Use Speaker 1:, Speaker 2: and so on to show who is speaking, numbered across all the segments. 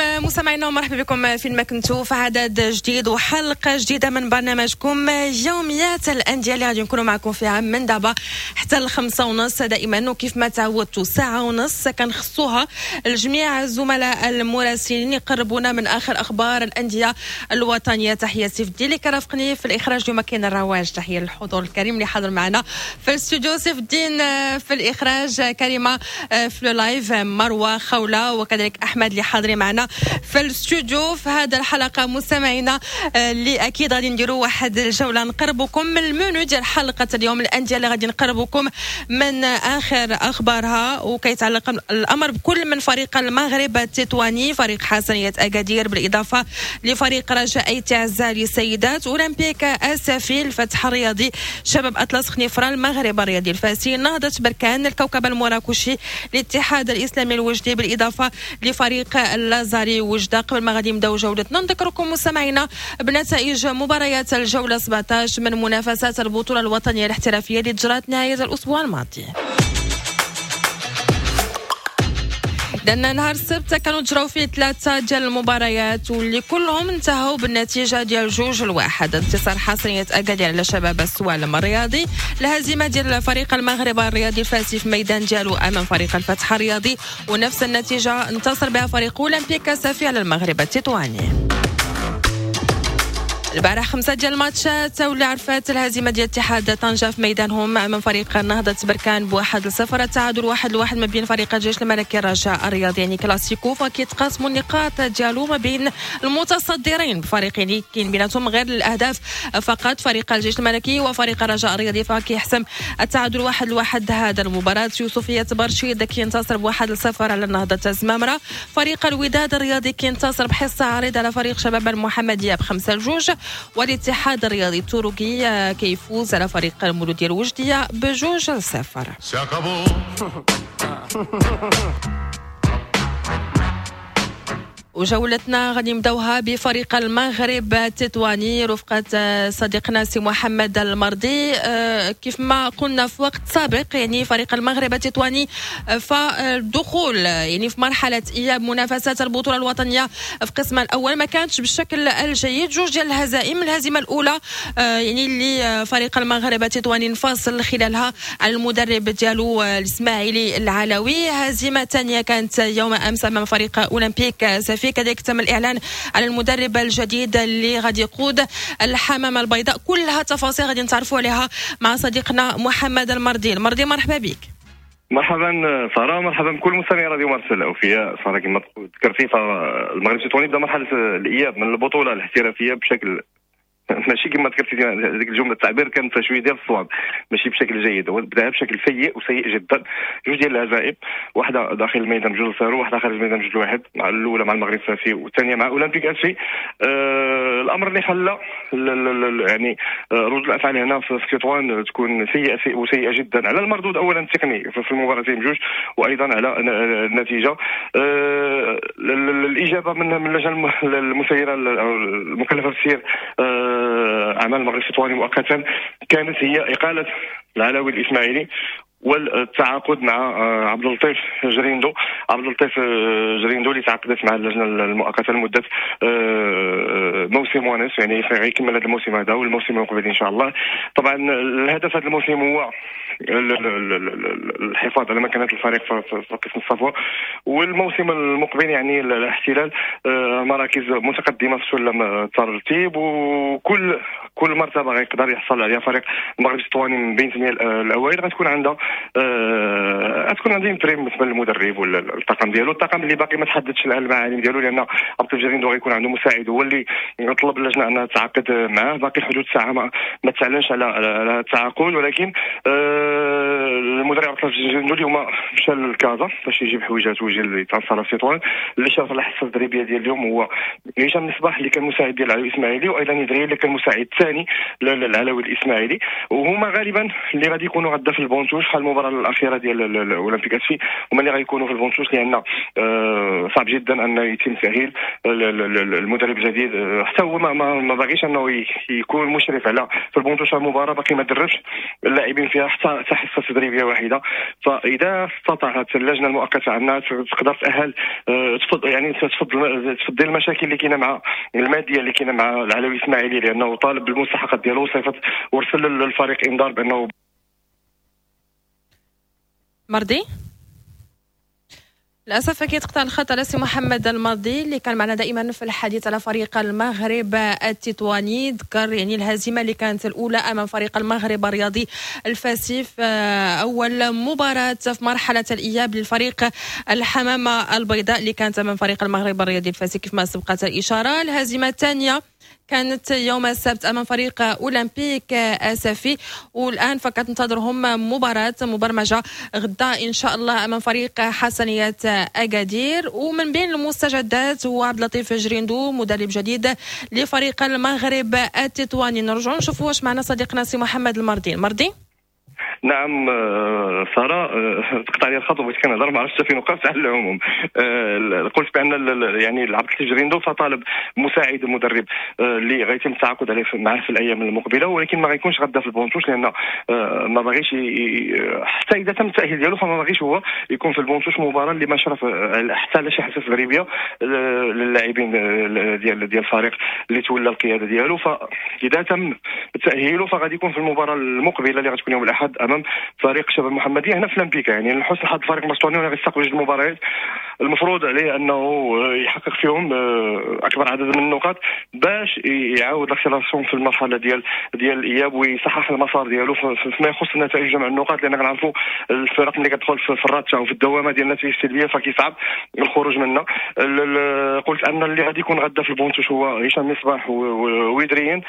Speaker 1: مستمعينا ومرحبا بكم فيما كنتوا في عدد جديد وحلقة جديدة من برنامجكم يوميات الأندية اللي غادي نكونوا معكم فيها من دابا حتى 5:30 دائما. وكيف ما تعودتوا 1.5 ساعة كنخصوها لجميع الزملاء المراسلين يقربونا من آخر أخبار الأندية الوطنية. تحية سيف الدين اللي كرافقني في الإخراج اليوم كاين الرواج. تحية للحضور الكريم اللي حاضر معنا في الاستوديو، سيف الدين في الإخراج، كريمة في اللايف، مروة خولة وكذلك أحمد اللي حاضرين معنا في الاستوديو. في هذا الحلقة مستمعينا اللي أكيد غادي نديروا واحد الجولة نقربكم من المنيو ديال حلقة اليوم، الأندية اللي غادي نقربكم من آخر أخبارها، وكيتعلق الأمر بكل من فريق المغرب التطواني، فريق حسنية أكادير، بالإضافة لفريق رجاء تعزة للسيدات، أولمبيك أسافي، الفتح الرياضي، شباب أطلس خنيفرة، المغرب الرياضي الفاسي، نهضة بركان، الكوكب المراكشي، الاتحاد الإسلامي الوجدي، بالإضافة لفريق اللازاري وجدة. قبل ما غادي نبداو جولتنا نذكركم مستمعينا بنتائج مباريات الجولة 17 من منافسات البطولة الوطنية الاحترافية اللي جرت نهاية الأسبوع الماضي. لأن نهار السبت كانوا تجراو فيه 3 ديال المباريات واللي كلهم انتهوا بالنتيجة ديال 2-1. انتصار حسنية أكادير على شباب السوالم الرياضي، الهزيمة ديال فريق المغرب الرياضي الفاسي في ميدان ديالو أمام فريق الفتح الرياضي، ونفس النتيجة انتصر بها فريق أولمبيك أسافي على المغرب التطواني. البارح 5 ديال الماتشات واللي عرفت الهزيمة ديال اتحاد طنجة في ميدانهم أمام فريق نهضة بركان ب1-0، التعادل 1-1 ما بين فريق الجيش الملكي الرجاء الرياضي، يعني كلاسيكو، فكيتقاسموا النقاط ديالو ما بين المتصدرين بفريقين كاين بيناتهم غير الأهداف فقط، فريق الجيش الملكي وفريق الرجاء الرياضي، فكيحسم التعادل 1-1 هذا المباراة. يوسفية برشيد كينتصر ب1-0 على نهضة الزمامرة، فريق الوداد الرياضي كينتصر بحصة عريضة على فريق شباب المحمدية ب5-2، والاتحاد الرياضي التركي كيفوز على فريق المولودية الوجدية ب2-0. وجولتنا غادي نبداوها بفريق المغرب التطواني رفقة صديقنا سي محمد المرضي. كيف ما قلنا في وقت سابق، يعني فريق المغرب التطواني فالدخول يعني في مرحلة إياب منافسات البطولة الوطنية في قسم الأول ما كانتش بالشكل الجيد. 2 ديال الهزائم، الهزيمة الأولى يعني اللي فريق المغرب التطواني انفصل خلالها على المدرب ديالو الإسماعيلي العلوي. هزيمة ثانية كانت يوم أمس أمام فريق أولمبيك أسافي، كذلك تم الإعلان على المدرب الجديد اللي غادي يقود الحمامة البيضاء. كلها تفاصيل غادي نتعرفوا عليها مع صديقنا محمد المرضي. مرحبا بك.
Speaker 2: مرحبا سارة، مرحبا بكل مستمعي راديو مرسل الأوفياء. سارة كما ذكرتي فالمغرب التطواني بدا مرحلة الإياب من البطولة الاحترافية بشكل ماشي كما ذكرتي هذيك الجمله التعبير كان فيها شويه ديال الصواب، ماشي بشكل جيد، هو بداها بشكل سيء وسيء جدا. 2 ديال الهزائم، واحده داخل الميدان ب2-0، واحده خارج الميدان ب1، مع الاولى مع المغرب الفاسي والثانيه مع اولمبيك اسفي. الامر اللي خلى يعني ردود الافعال هنا في تطوان تكون سيئه وسيئه جدا على المردود اولا التقني في المباراتين بجوج، وايضا على النتيجه. الاجابه من اللجنه المسيره المكلفه بالسير أعمال المغرب التطواني مؤقتا كانت هي إقالة العلوي الإسماعيلي والتعاقد مع عبد اللطيف جريندو اللي تعاقدت مع اللجنه المؤقته لمده موسم ونصف، يعني غيكمل هذا الموسم هذا والموسم المقبل ان شاء الله. طبعا الهدف هذا الموسم هو الحفاظ على مكانه الفريق في قسم الصفوه، والموسم المقبل يعني الاحتلال مراكز متقدمه في سلم الترتيب، وكل مرتبه غيقدر يحصل عليها فريق المغرب التطواني من بين 8 الاوائل غتكون عندها تريم بالنسبه للمدرب ولا الطاقم ديالو. الطاقم اللي باقي ما تحددش الان المعالم ديالو، لان عبد الجريندو غيكون عنده مساعد هو اللي طلب اللجنه انها تعاقد معاه. باقي حدود ساعه ما تعلنش على التعاقد، ولكن المدرب عبد الجريندو اليوم مشى لكازا باش يجيب حويجات ويجي يتعنصر في تطوان. اللي شاف على الحصه التدريبيه ديال اليوم هو هشام مصباح اللي كان مساعد ديال العلوي الاسماعيلي، وايضا يدري اللي كان مساعد ثاني للعلوي الاسماعيلي، وهما غالبا اللي غادي يكونوا غدا في البونتوش في المباراه الاخيره ديال الاولمبيك اسفي، هما اللي غيكونوا في البونتوش، لان صعب جدا ان يتم تاهيل المدرب الجديد. حتى هو ما باغيش انه يكون مشرف على في البونتوش المباراه، باقي ما دربش اللاعبين فيها حتى حصه تدريبيه واحده. فاذا استطاعت اللجنه المؤقته انها تقدر تاهل يعني تفضل المشاكل اللي كاينه مع الماديه اللي كاينه مع العلوي اسماعيلي، لانه طالب بالمستحقات ديالو وصيفط ورسل للفريق انذار بانه
Speaker 1: مرضي. للأسف كيتقطع الخط على سي محمد المرضي اللي كان معنا دائما في الحديث على فريق المغرب التطواني. ذكر يعني الهزيمة اللي كانت الأولى أمام فريق المغرب الرياضي الفاسيف، أول مباراة في مرحلة الإياب للفريق الحمامة البيضاء اللي كانت أمام فريق المغرب الرياضي الفاسيف كيف ما سبقت الإشارة. الهزيمة الثانية كانت يوم السبت أمام فريق أولمبيك أسفي، والآن فقط ننتظرهم مباراة مبرمجة غدا إن شاء الله أمام فريق حسنية أكادير. ومن بين المستجدات هو عبد اللطيف جريندو مدرب جديد لفريق المغرب التطواني. نرجع نشوفوا واش معنا صديقنا سي محمد المرضي.
Speaker 2: نعم ساره، تقطع لي الخط وبغيت كنهضر ما عرفتش فين وقفت على العموم. قلت بان يعني عبد اللطيف جريندو فطالب مساعد المدرب اللي غيتم التعاقد عليه معه في الايام المقبله، ولكن ما غيكونش غدا في البونتوش، لان ما باغيش حتى اذا تم التاهيل ديالو فما باغيش هو يكون في البونتوش مباراه اللي ما شرف حتى على شي حساس غريبيه للاعبين ديال الفريق اللي تولى القياده ديالو. فاذا تم تاهيله فغادي يكون في المباراه المقبله اللي غتكون يوم الاحد امام فريق شباب المحمديه هنا في لامبيكا. يعني لحسن الحظ فريق مستواني غيستقبل جوج المباريات المفروض عليه انه يحقق فيهم اكبر عدد من النقاط باش يعاود لاكسيلاسيون في المرحله ديال الاياب ويصحح المسار ديالو فيما يخص النتائج جمع النقاط، لان كنعرفوا الفرق اللي كتدخل في الراتشه وفي الدوامه ديال النتائج السلبيه فكيصعب الخروج منها. قلت ان اللي غادي يكون غدا في البونتوش هو هشام مصباح ويدريين.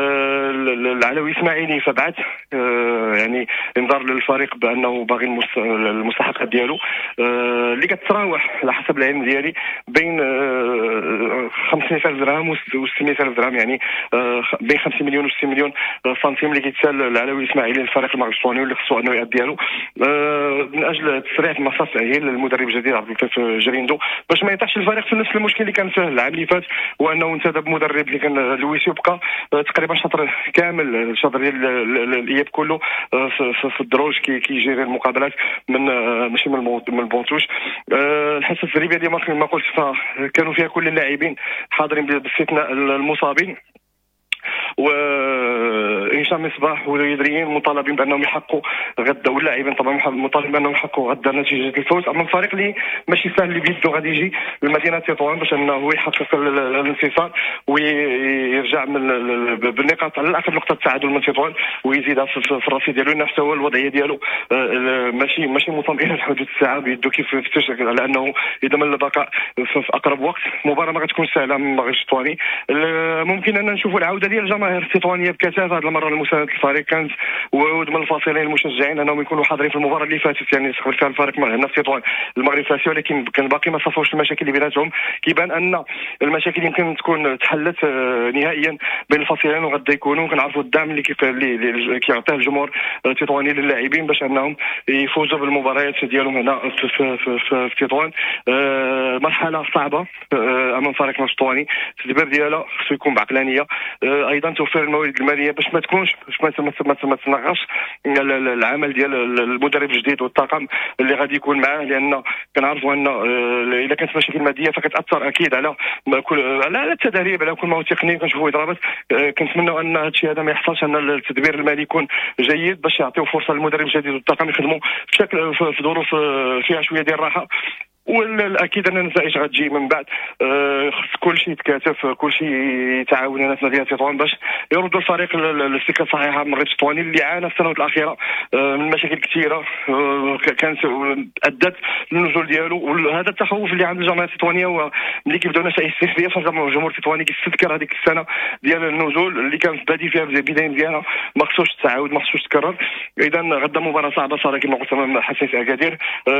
Speaker 2: العلوي اسماعيلي فبعث يعني انذار للفريق بانه باغي المستحقات ديالو اللي كتراوح على حسب العلم ديالي بين 500,000 درهم و 600,000 درهم، يعني بين 5 مليون و 6 مليون سنتيم اللي كيتسال العلوي الاسماعيلي للفريق المغربي الاسباني واللي خصو انه يأدي ديالو من اجل تسريع مسار تاهيل المدرب الجديد عبد اللطيف جريندو باش ما يطيحش الفريق في نفس المشكل اللي كان فيه العام اللي فات، وانه انتدب مدرب اللي كان لويسيو بقى تقريبا شطر كامل الشطر ديال الاياب كله في الدروج كيجيري المقابلات من ماشي من البونتوش. الحصه التدريبيه ديما ما قلت كانوا فيها كل اللاعبين حاضرين باستثناء المصابين، وهشام مصباح واليدريين مطالبين بانهم يحققوا غدا، واللاعبين طبعا مطالبين بانهم يحققوا غدا نتيجه الفوز. اما الفريق اللي ماشي سهل اللي بيدو غادي يجي لمدينه تطوان باش انه يحقق الانتصار ويرجع بالنقاط على الاقل نقطه التعادل من تطوان ويزيدها في الرصيد ديالو، لان حتى هو الوضعيه ديالو ماشي مطمئنه لحدود الساعه بيدو كيف يفتش على انه يضمن البقاء في اقرب وقت. المباراه ما غتكون سهله من المغرب التطواني. ممكن ان نشوفوا العوده ديال الجماهير التطوانيه بكثافه هذه المره لمسانده الفريق، كانت وعود من الفاصلين المشجعين انهم يكونوا حاضرين في المباراه اللي فاتت، يعني استقبل فيها الفريق هنا في تطوان المغرب الفاسي، ولكن كان باقي ما صفوش المشاكل اللي بيناتهم. كيبان ان المشاكل يمكن تكون تحلت نهائيا بين الفصيلين، وغدا يكونوا كنعرفوا الدعم اللي كيعطيه الجمهور التطواني للاعبين باش انهم يفوزوا بالمباريات ديالهم هنا في تطوان. مرحله صعبه امام فريق التطواني، التدبير ديالها خصو يكون بعقلانيه، ايضا توفير الموارد الماليه باش ما تكونش ما تنغصش العمل ديال المدرب الجديد والطاقم اللي غادي يكون معاه، لان كنعرفوا ان اذا كانت مشاكل ماديه فكتاثر اكيد على التدريب، على كل ما هو تقني. كنشوفوا اضرابات، كنتمنوا ان هذا الشيء هذا ما يحصلش، ان التدبير المالي يكون جيد باش يعطيو فرصه للمدرب الجديد والطاقم يخدموا في ظروف فيها شويه ديال الراحه. والاكيد ان النتائج غتجي من بعد. خص كل شيء يتكاتف، كل شيء يتعاون هنا في مدينه تطوان باش يردوا الفريق للسكه الصحيحه من الريف التطواني اللي عانى في السنوات الاخيره من مشاكل كثيره كانت ادت للنزول ديالو. وهذا التخوف اللي عند الجماهير التطوانيه هو ملي كيبداو نتائج سلبيه فالجمهور التطواني كيستذكر هذيك السنه ديال النزول اللي كان بادي فيها البدايه ديالها، ما خصوش تعاود، ما خصوش تكرر. اذا غدا مباراه صعبه صراحه كما قلت امام حساسيه اكادير.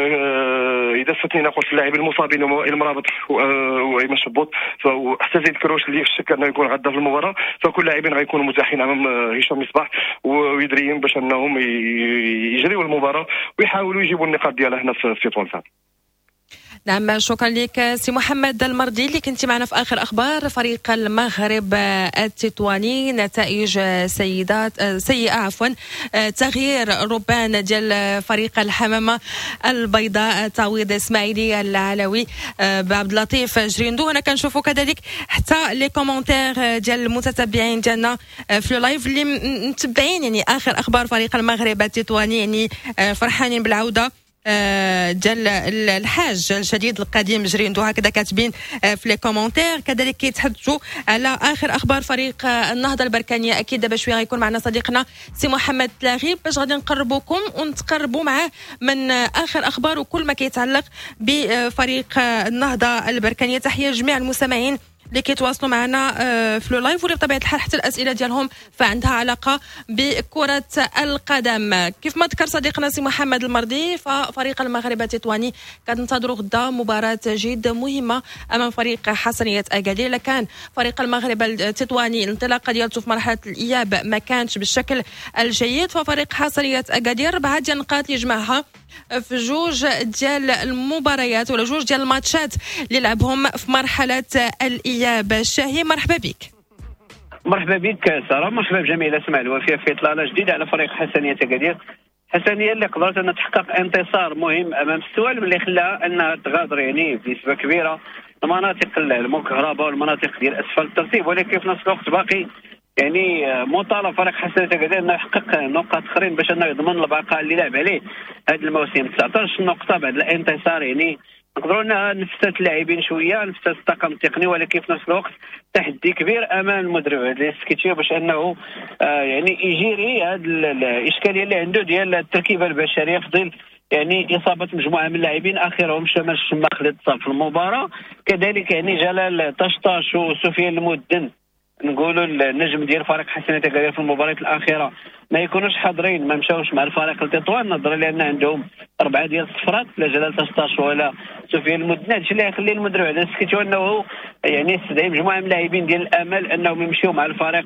Speaker 2: اذا استثنينا قلت اللاعبين المصابين وائل مرابط وايمن شبوط وحتى زيد كروش اللي في الشك انه يكون غدا في المباراه، فكل اللاعبين غيكونوا متاحين امام هشام مصباح ويدريين باش انهم يجريوا المباراه ويحاولوا يجيبوا النقاط ديالها هنا في تونس.
Speaker 1: نعم، شكرا لك سي محمد المردي اللي كنتي معنا في آخر أخبار فريق المغرب التطواني. نتائج سيئة تغيير ربان ديال فريق الحمامة البيضاء تعويض إسماعيلي العلوي بعبد اللطيف جريندو. هنا كنشوفوا كذلك حتى لي كومونتير ديال المتتبعين ديالنا في اللايف اللي متبعين يعني آخر أخبار فريق المغرب التطواني، يعني فرحانين بالعودة ديال الحاج الجديد القديم جريندو، هكذا كاتبين في لي كومونتير. كذلك كيتحدثوا على اخر اخبار فريق النهضه البركانيه. اكيد دابا شويه غيكون معنا صديقنا سي محمد تلاغيب باش غادي نقربوكم ونتقربوا معاه من اخر اخبار وكل ما كيتعلق بفريق النهضه البركانيه. تحيه لجميع المستمعين اللي كيتواصلوا معنا في اللايف، واللي بطبيعه الحال حتى الاسئله ديالهم فعندها علاقه بكره القدم. كيف ما ذكر صديقنا سي محمد المرضي، ففريق المغرب التطواني كننتظروا غدا مباراه جد مهمه امام فريق حسنيه اكادير. كان فريق المغرب التطواني الانطلاقه ديالته في مرحله الاياب ما كانتش بالشكل الجيد، ففريق حسنيه اكادير 4 ديال النقاط اللي جمعها في جوج ديال المباريات ولا جوج ديال الماتشات اللي لعبهم في مرحله الاياب. الشاهي مرحبا بك.
Speaker 3: مرحبا بك ساره، مرحبا بجميع الاسماء الوافيه في اطلاله جديده على فريق حسنيه اكادير. حسنيه اللي قدرت ان تحقق انتصار مهم امام السوالم اللي خلاها انها تغادر يعني بنسبه كبيره المناطق المكهربه والمناطق ديال اسفل الترتيب، ولكن في نفس الوقت باقي يعني مطالب فريق حسنيه اكادير انه يحقق نقاط اخرين باش انه يضمن البقاء اللي لعب عليه هذا الموسم. 19 نقطه بعد الانتصار، يعني نقدروا انها نفست اللاعبين شويه، نفست الطاقم التقني، ولكن في نفس الوقت تحدي كبير امام المدرب هذا سكيتشيو باش انه يعني يجيري هذه الاشكاليه اللي عنده ديال التركيبه البشريه في ظل يعني اصابه مجموعه من اللاعبين اخرهم شمال الشماخ اللي اتصاب في المباراه، كذلك يعني جلال طشطاش وسفيان المدن نقولوا النجم ديال فريق حسنيه اكادير في المباراه الاخيره ما يكونوش حاضرين، ما مشاوش مع الفريق التطوان نظرا لان عندهم 4 ديال الصفرات لا جلال طشطاش ولا سفيان المدن. هادشي اللي يخلي المدرب على سكيتو انه يعني يستدعي مجموعه من اللاعبين ديال الامل انهم يمشيو مع الفريق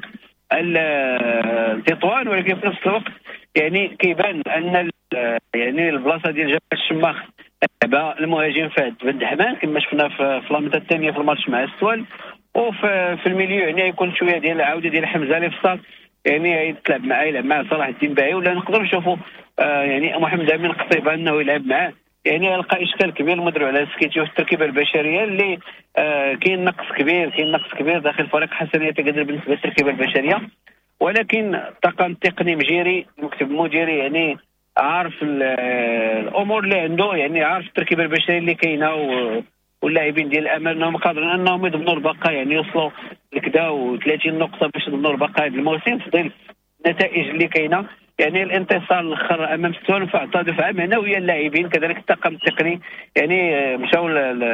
Speaker 3: التطوان، ولكن في نفس الوقت يعني كيبان ان يعني البلاصه ديال جبل الشماخ لعب المهاجم فهد بن حمان كما شفنا في لاميطه الثانيه في الماتش مع السوال، وفي الميليو يعني يكون شويه ديال العوده ديال حمزه لفصال يعني يلعب مع صلاح الدين باهي، ولا نقدر نشوفوا يعني محمد امين قصيبه انه يلعب معاه. يعني يلقى اشكال كبير المدرب على سكيتيو في التركيبه البشريه اللي كاين نقص كبير داخل فريق حسنيه اكادير بالنسبه للتركيبه البشريه، ولكن الطاقم التقني مجيري المكتب المديري يعني عارف الامور اللي عنده، يعني عارف التركيبه البشريه اللي كاينه واللاعبين ديال الامل انهم قادرين انهم يضمنوا البقاء، يعني يوصلوا لكذا و30 نقطه باش يضمنوا البقاء هذا الموسم في ظل النتائج اللي كاينه. يعني الانتصار الاخر امام السوالف فاعطى دفعه معنويه للاعبين، كذلك الطاقم التقني يعني مشاو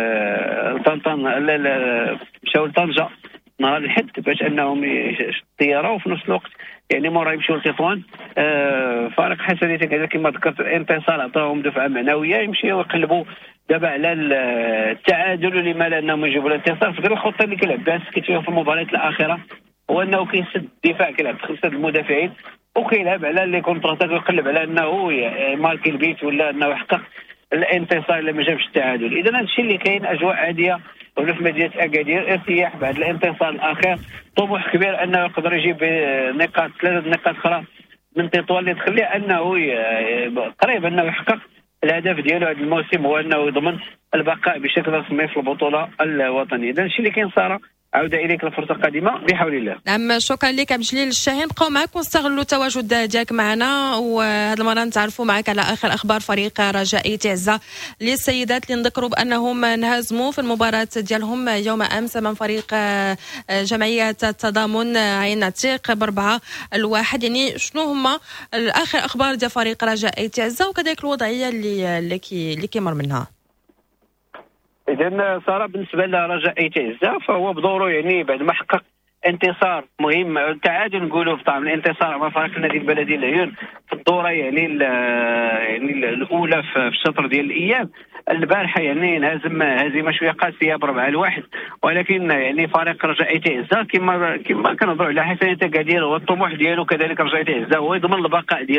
Speaker 3: لطنجه نهار الحد باش انهم الطياره، وفي نفس الوقت يعني مورا يمشيو لتطوان. فريق حسنيه اكادير كما ذكرت الانتصار عطاهم دفعه معنويه يمشيو يقلبوا دابا على التعادل، ولما لا انهم يجيبوا الانتصار. في الخطه اللي كيلعب بها سكيتيو في المباريات الاخيره هو انه كيسد الدفاع، كيلعب ب5 المدافعين وكيلعب على لي كونتراتاك ويقلب على انه ماركي البيت ولا انه يحقق الانتصار الا ما جابش التعادل. اذا هذا الشيء اللي كاين اجواء عاديه ولا في مدينه اكادير، ارتياح بعد الانتصار الاخير، طموح كبير انه يقدر يجيب 3 نقاط اخرى من تطوان اللي تخليه انه قريب انه يحقق الهدف ديالو هذا الموسم، هو انه يضمن البقاء بشكل رسمي في البطوله الوطنيه. اذا الشيء اللي كاين ساره، عودة إليك لفرصة قادمة بحول الله.
Speaker 1: نعم، شكرا لك عبد الجليل الشاهين. بقاو معك ونستغلوا التواجد ديالك معنا، وهذه المرة نتعرفوا معك على آخر أخبار فريق رجاء تعزة للسيدات اللي نذكروا بأنهم انهزموا في المباراة ديالهم يوم أمس أمام فريق جمعية التضامن عين عتيق ب4-1. يعني شنو هما آخر أخبار ديال فريق رجاء تعزة وكذلك الوضعية اللي كيمر منها؟
Speaker 3: إذا سارة بالنسبة لرجاء تعزة فهو بدوره يعني بعد ما حقق انتصار مهم، التعادل نقولوا في طعم الانتصار مع فريق النادي البلدي العيون في الدورة يعني الأولى في الشطر ديال الأيام. البارحة يعني انهزم هزيمة شوية قاسية ب4-1، ولكن يعني فريق رجاء تعزة كما كنهضروا على حسنية اكادير والطموح ديالو كذلك رجاء تعزة هو يضمن البقاء ديالو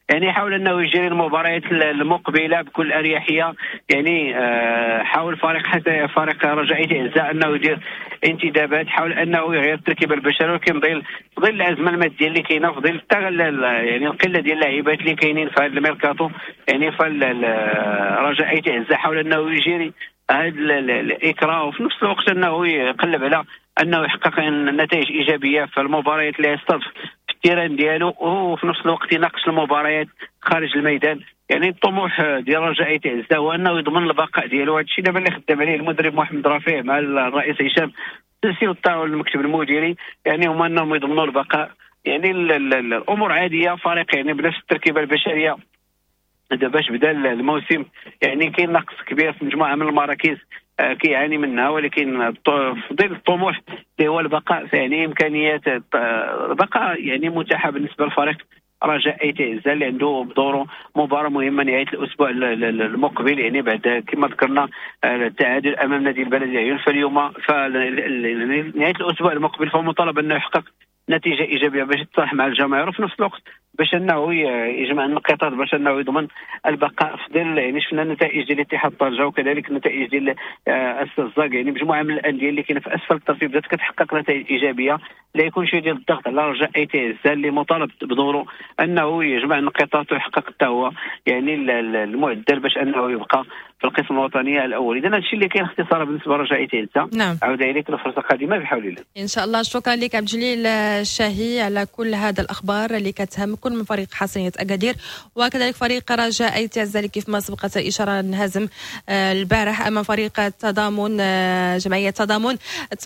Speaker 3: يعني حاول انه يجري المباريات المقبله بكل اريحيه. يعني حاول فريق رجاء تعزة انه يدير انتدابات، حاول انه يغير التركيبه البشريه، ولكن ظل الازمه الماديه اللي كاينه، في ظل يعني القله ديال اللاعبات اللي كاينين في هذا الميركاتو، يعني رجاء تعزة حاول انه يجري هذا الاكراه، وفي نفس الوقت انه يقلب على انه يحقق نتائج ايجابيه في المباريات اللي يستضيف في التيران ديالو، وفي نفس الوقت يناقش المباريات خارج الميدان. يعني الطموح ديال رجاء تعزة هو انه يضمن البقاء ديالو. هذا الشيء دابا اللي خدام عليه المدرب محمد رفيع مع الرئيس هشام السلسي والطاقم المكتب المديري، يعني هما انهم يضمنوا البقاء. يعني الامور عاديه، فريق يعني بنفس التركيبه البشريه باش بدا الموسم، يعني كاين نقص كبير في مجموعه من المراكز كيعاني منها، ولكن في ظل الطموح اللي هو البقاء، يعني امكانيات البقاء يعني متاحه بالنسبه للفريق رجاء تعزة اللي عنده بدوره مباراه مهمه نهايه الاسبوع المقبل، يعني بعد كما ذكرنا التعادل امام نادي البلديه عيون. فاليوم نهايه الاسبوع المقبل فهو مطالب انه يحقق نتيجه ايجابيه باش يتصالح مع الجماهير، وفي نفس الوقت باش انه يجمع النقاط باش انه يضمن البقاء في ظل. يعني شفنا النتائج ديال الاتحاد طنجة وكذلك النتائج ديال السزاق، يعني مجموعه من الانديه اللي كاينه في اسفل الترتيب بدات كتحقق نتائج ايجابيه. لا يكون شي ديال الضغط على رجاء تعزة اللي مطالب بدوره انه يجمع النقاط ويحقق حتى هو يعني المعدل باش انه يبقى في القسم الوطني الاول. اذا هذا الشيء اللي كاين اختصارا بالنسبه لرجاء تعزة.
Speaker 1: نعم.
Speaker 3: عود اليك الفرصه قادمه بحول الله
Speaker 1: ان شاء الله. شكرا لك عبد الجليل الشاهي على كل هذا الاخبار اللي كتهم كل من فريق حسنية أكادير وكذلك فريق رجاء تعزة اللي كيف ما سبقت الاشاره انهزم البارح امام فريق التضامن، جمعيه التضامن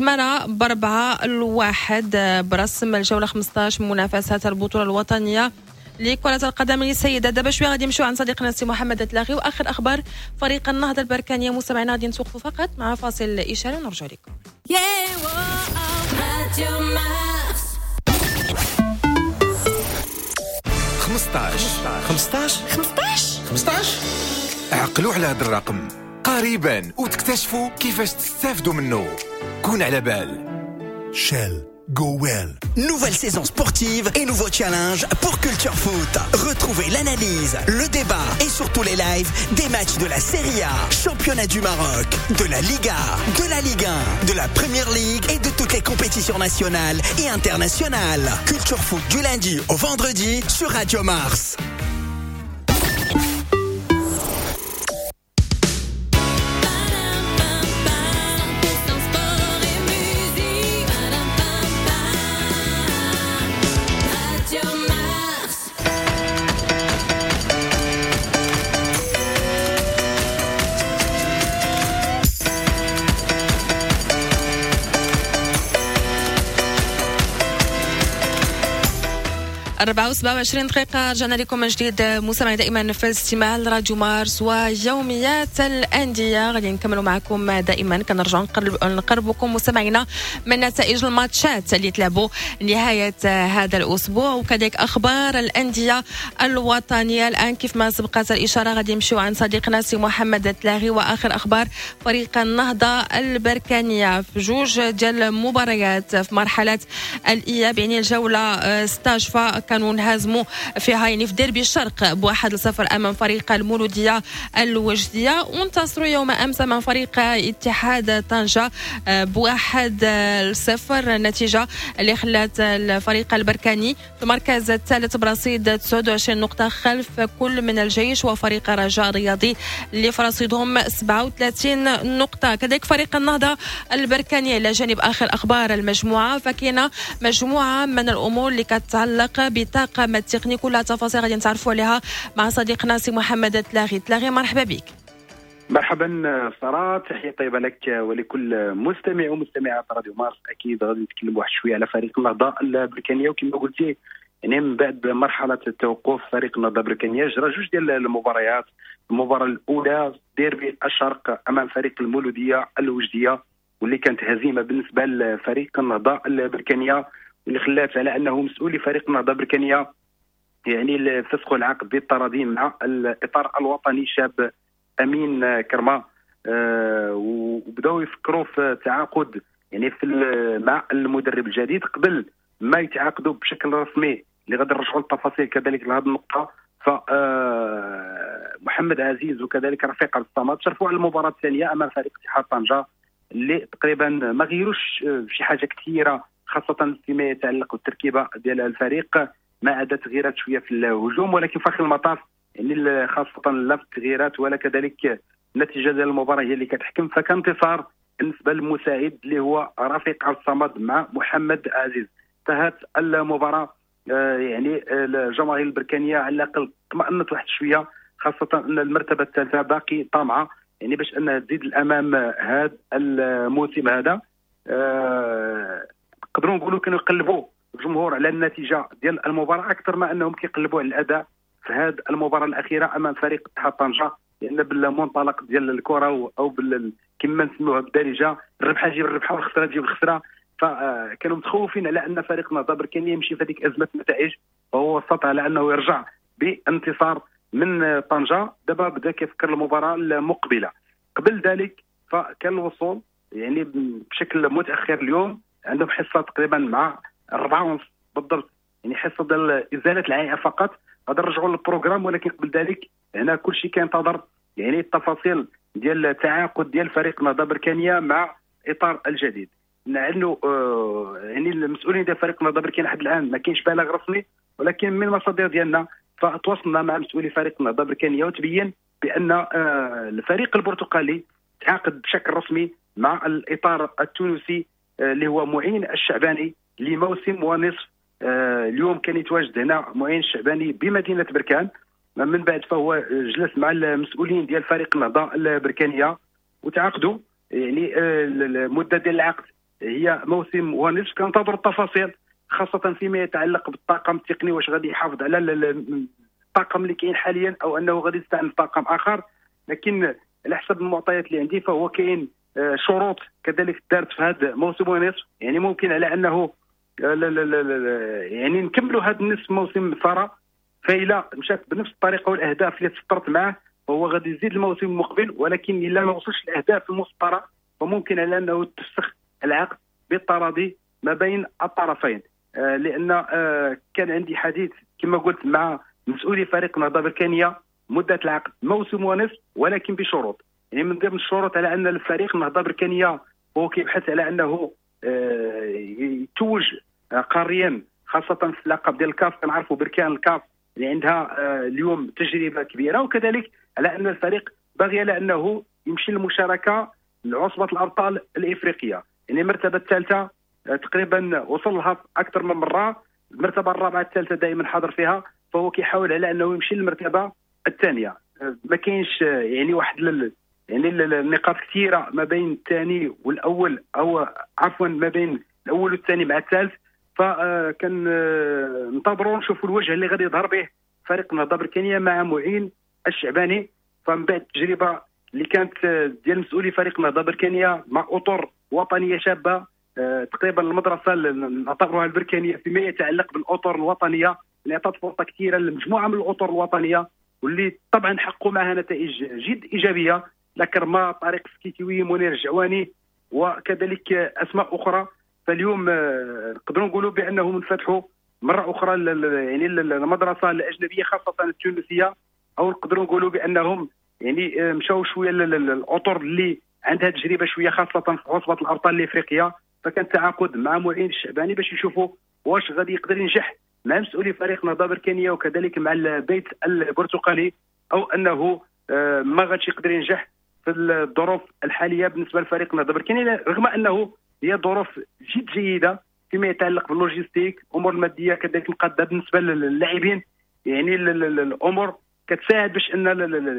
Speaker 1: 8-4 برسم الجوله 15 من منافسات البطوله الوطنيه لكرة القدم للسيدات. دابا شويه غادي نمشيو عن صديقنا السي محمد التلاغي واخر اخبار فريق النهضه البركانيه. مستمعينا غادي نتوقفوا فقط مع فاصل اشاري ونرجع لكم.
Speaker 4: 15 عقلوا على هذا الرقم قريبا وتكتشفوا كيفاش تستافدوا منه. كون على بال.
Speaker 5: Shell. Go well.
Speaker 6: Nouvelle saison sportive et nouveau challenge pour Culture Foot. Retrouvez l'analyse, le débat et surtout les lives des matchs de la Serie A, Championnat du Maroc, de la Liga, de la Ligue 1, de la Premier League et de toutes les compétitions nationales et internationales. Culture Foot du lundi au vendredi sur Radio Mars.
Speaker 1: أربعة و27 دقيقة. رجعنا لكم من جديد مستمعي دائما في الاستماع لراديو مارس ويوميات الأندية. غادي نكملوا معكم دائما، كنرجعوا نقربكم مستمعينا من نتائج الماتشات اللي تلعبوا نهاية هذا الأسبوع وكذلك أخبار الأندية الوطنية. الآن كيف ما سبقت الإشارة غادي نمشيو عن صديقنا سي محمد التلاغي وآخر أخبار فريق النهضة البركانية في جوج ديال المباريات في مرحلة الإياب، يعني الجولة 16 كانوا انهزموا فيها يعني في ديربي الشرق ب1-0 امام فريق المولوديه الوجديه، وانتصروا يوم امس امام فريق اتحاد طنجة ب1-0، نتيجه اللي خلات الفريق البركاني في المركز الثالث برصيد 29 نقطه خلف كل من الجيش وفريق رجاء الرياضي اللي في رصيدهم 37 نقطه. كذلك فريق النهضه البركاني الى جانب اخر اخبار المجموعه، فكاينه مجموعه من الامور اللي كتعلق بطاقم التقني، كلها تفاصيل غادي نتعرفوا عليها مع صديقنا سي محمد التلاغي. مرحبا بك.
Speaker 7: مرحبا سارة، تحية طيبة لك ولكل مستمع ومستمعات راديو مارس. أكيد غادي نتكلم واحد شوية على فريق النهضة البركانية، وكما قلتي يعني من بعد مرحلة التوقف فريق النهضة البركانية جرى جوج ديال المباريات. المباراة الأولى ديربي الشرق أمام فريق المولودية الوجدية، واللي كانت هزيمة بالنسبة لفريق النهضة البركانية، اللي خلات على انه مسؤولي فريق النهضه البركانيه يعني فسخوا العقد بالتراضي مع الاطار الوطني شاب امين كرمه، وبداوا يفكروا في تعاقد يعني مع المدرب الجديد قبل ما يتعاقدوا بشكل رسمي، اللي غادي نرجعوا للتفاصيل كذلك لهذه النقطه. محمد عزيز وكذلك رفيق الصمد شرفوا على المباراة الثانية أمام فريق اتحاد طنجة اللي تقريبا ما غيروش شي حاجة كثيرة، خاصة فيما يتعلق بالتركيبة ديال الفريق، ما عدا تغييرات شوية في الهجوم، ولكن في آخر المطاف يعني خاصة لا في التغييرات ولا كذلك النتيجة ديال المباراة هي اللي كتحكم. فكان انتصار بالنسبة للمساعد اللي هو رفيق الصمد مع محمد عزيز. انتهت المباراة يعني الجماهير البركانية على الأقل اطمأنت واحد شوية، خاصة أن المرتبة الثالثة باقي طامعة يعني باش أنها تزيد الأمام هذا الموسم هذا. نقدروا نقولوا كانوا يقلبوا الجمهور على النتيجة ديال المباراة أكثر ما أنهم كيقلبوا على الأداء في هذه المباراة الأخيرة أمام فريق اتحاد طنجة، لأن بالمنطلق ديال الكرة أو كما نسموها بالدارجة الربحة تجيب الربحة والخسارة تجيب الخسارة، فكانوا متخوفين على أن فريق النهضة بركانية يمشي في هذيك أزمة نتائج، وهو وسط على أنه يرجع بانتصار من طنجة. دابا بدا كيفكر المباراة المقبلة. قبل ذلك فكان الوصول يعني بشكل متأخر اليوم، عندهم حصة تقريبا مع 4:30 بالضبط، يعني حصة ديال إزالة العائلة فقط، غادي نرجعوا للبروغرام. ولكن قبل ذلك هنا كل شيء كينتظر يعني التفاصيل ديال التعاقد ديال فريق النهضة بركانية مع إطار الجديد، لأنه يعني المسؤولين ديال فريق النهضة بركانية لحد الآن ما كاينش بلاغ رسمي، ولكن من المصادر ديالنا فتواصلنا مع مسؤولي فريق النهضة بركانية وتبين بأن الفريق البرتقالي تعاقد بشكل رسمي مع الإطار التونسي اللي هو معين الشعباني لموسم ونصف. اليوم كان يتواجد هنا معين الشعباني بمدينة بركان، من بعد فهو جلس مع المسؤولين ديال فريق النهضة البركانية وتعاقدوا يعني المدة ديال العقد هي موسم ونصف. كننتظروا التفاصيل خاصة فيما يتعلق بالطاقم التقني، واش غادي يحافظ على الطاقم اللي كاين حاليا أو أنه غادي يستعمل طاقم آخر. لكن على حسب المعطيات اللي عندي فهو كاين شروط كذلك دارت في هذا موسم ونصف، يعني ممكن على أنه يعني نكملوا هذا النصف موسم ثرى، فإلا مشات بنفس الطريقة والأهداف اللي تفطرت معه فهو غادي يزيد الموسم المقبل. ولكن إلا ما وصلش الأهداف المسطرة فممكن على أنه تفسخ العقد بالتراضي ما بين الطرفين، لأن كان عندي حديث كما قلت مع مسؤولي فريق النهضة بركانية مدة العقد موسم ونصف، ولكن بشروط. يعني من ضمن الشروط على أن الفريق النهضة بركانية هو كيبحث على أنه يتوج قاريا، خاصة في اللقب ديال الكاف. كنعرفوا بركان الكاف اللي عندها اليوم تجربة كبيرة، وكذلك على أن الفريق باغي على أنه يمشي للمشاركة لعصبة الأبطال الإفريقية. يعني المرتبة الثالثة تقريبا وصل لها أكثر من مرة، المرتبة الرابعة الثالثة دائما حاضر فيها، فهو كيحاول على أنه يمشي للمرتبة الثانية. ما كاينش يعني واحد يعني النقاط كثيرة ما بين الثاني والأول، أو عفوا ما بين الأول والثاني مع الثالث. فكان ننتظروا نشوفوا الوجه اللي غادي يظهر به فريق النهضة بركانية مع معين الشعباني. فمن بعد التجربة اللي كانت ديال مسؤولي فريق النهضة بركانية مع أطر وطنية شابة، تقريبا المدرسة اللي نعتبروها البركانية فيما يتعلق بالأطر الوطنية اللي عطات فرصة كثيرة لمجموعة من الأطر الوطنية، واللي طبعا حققوا معها نتائج جد إيجابية، لكرما طارق سكيتيوي منير الجعواني وكذلك أسماء أخرى. فاليوم نقدروا نقولوا بأنهم انفتحوا مرة أخرى يعني المدرسة الأجنبية خاصة التونسية، أو نقدروا نقولوا بأنهم يعني مشاو شوية للأطر اللي عندها تجربة شوية خاصة في عصبة الأبطال الإفريقية. فكان تعاقد مع معين الشعباني باش يشوفوا واش غادي يقدر ينجح مع مسؤولي فريق النهضة بركانية وكذلك مع البيت البرتقالي، أو أنه ما غاديش يقدر ينجح في الظروف الحالية بالنسبة لفريق النهضة بركانية، رغم أنه هي ظروف جد جيدة فيما يتعلق باللوجيستيك، أمور المادية كذلك مقدمة بالنسبة للاعبين. يعني الأمور كتساعد باش أن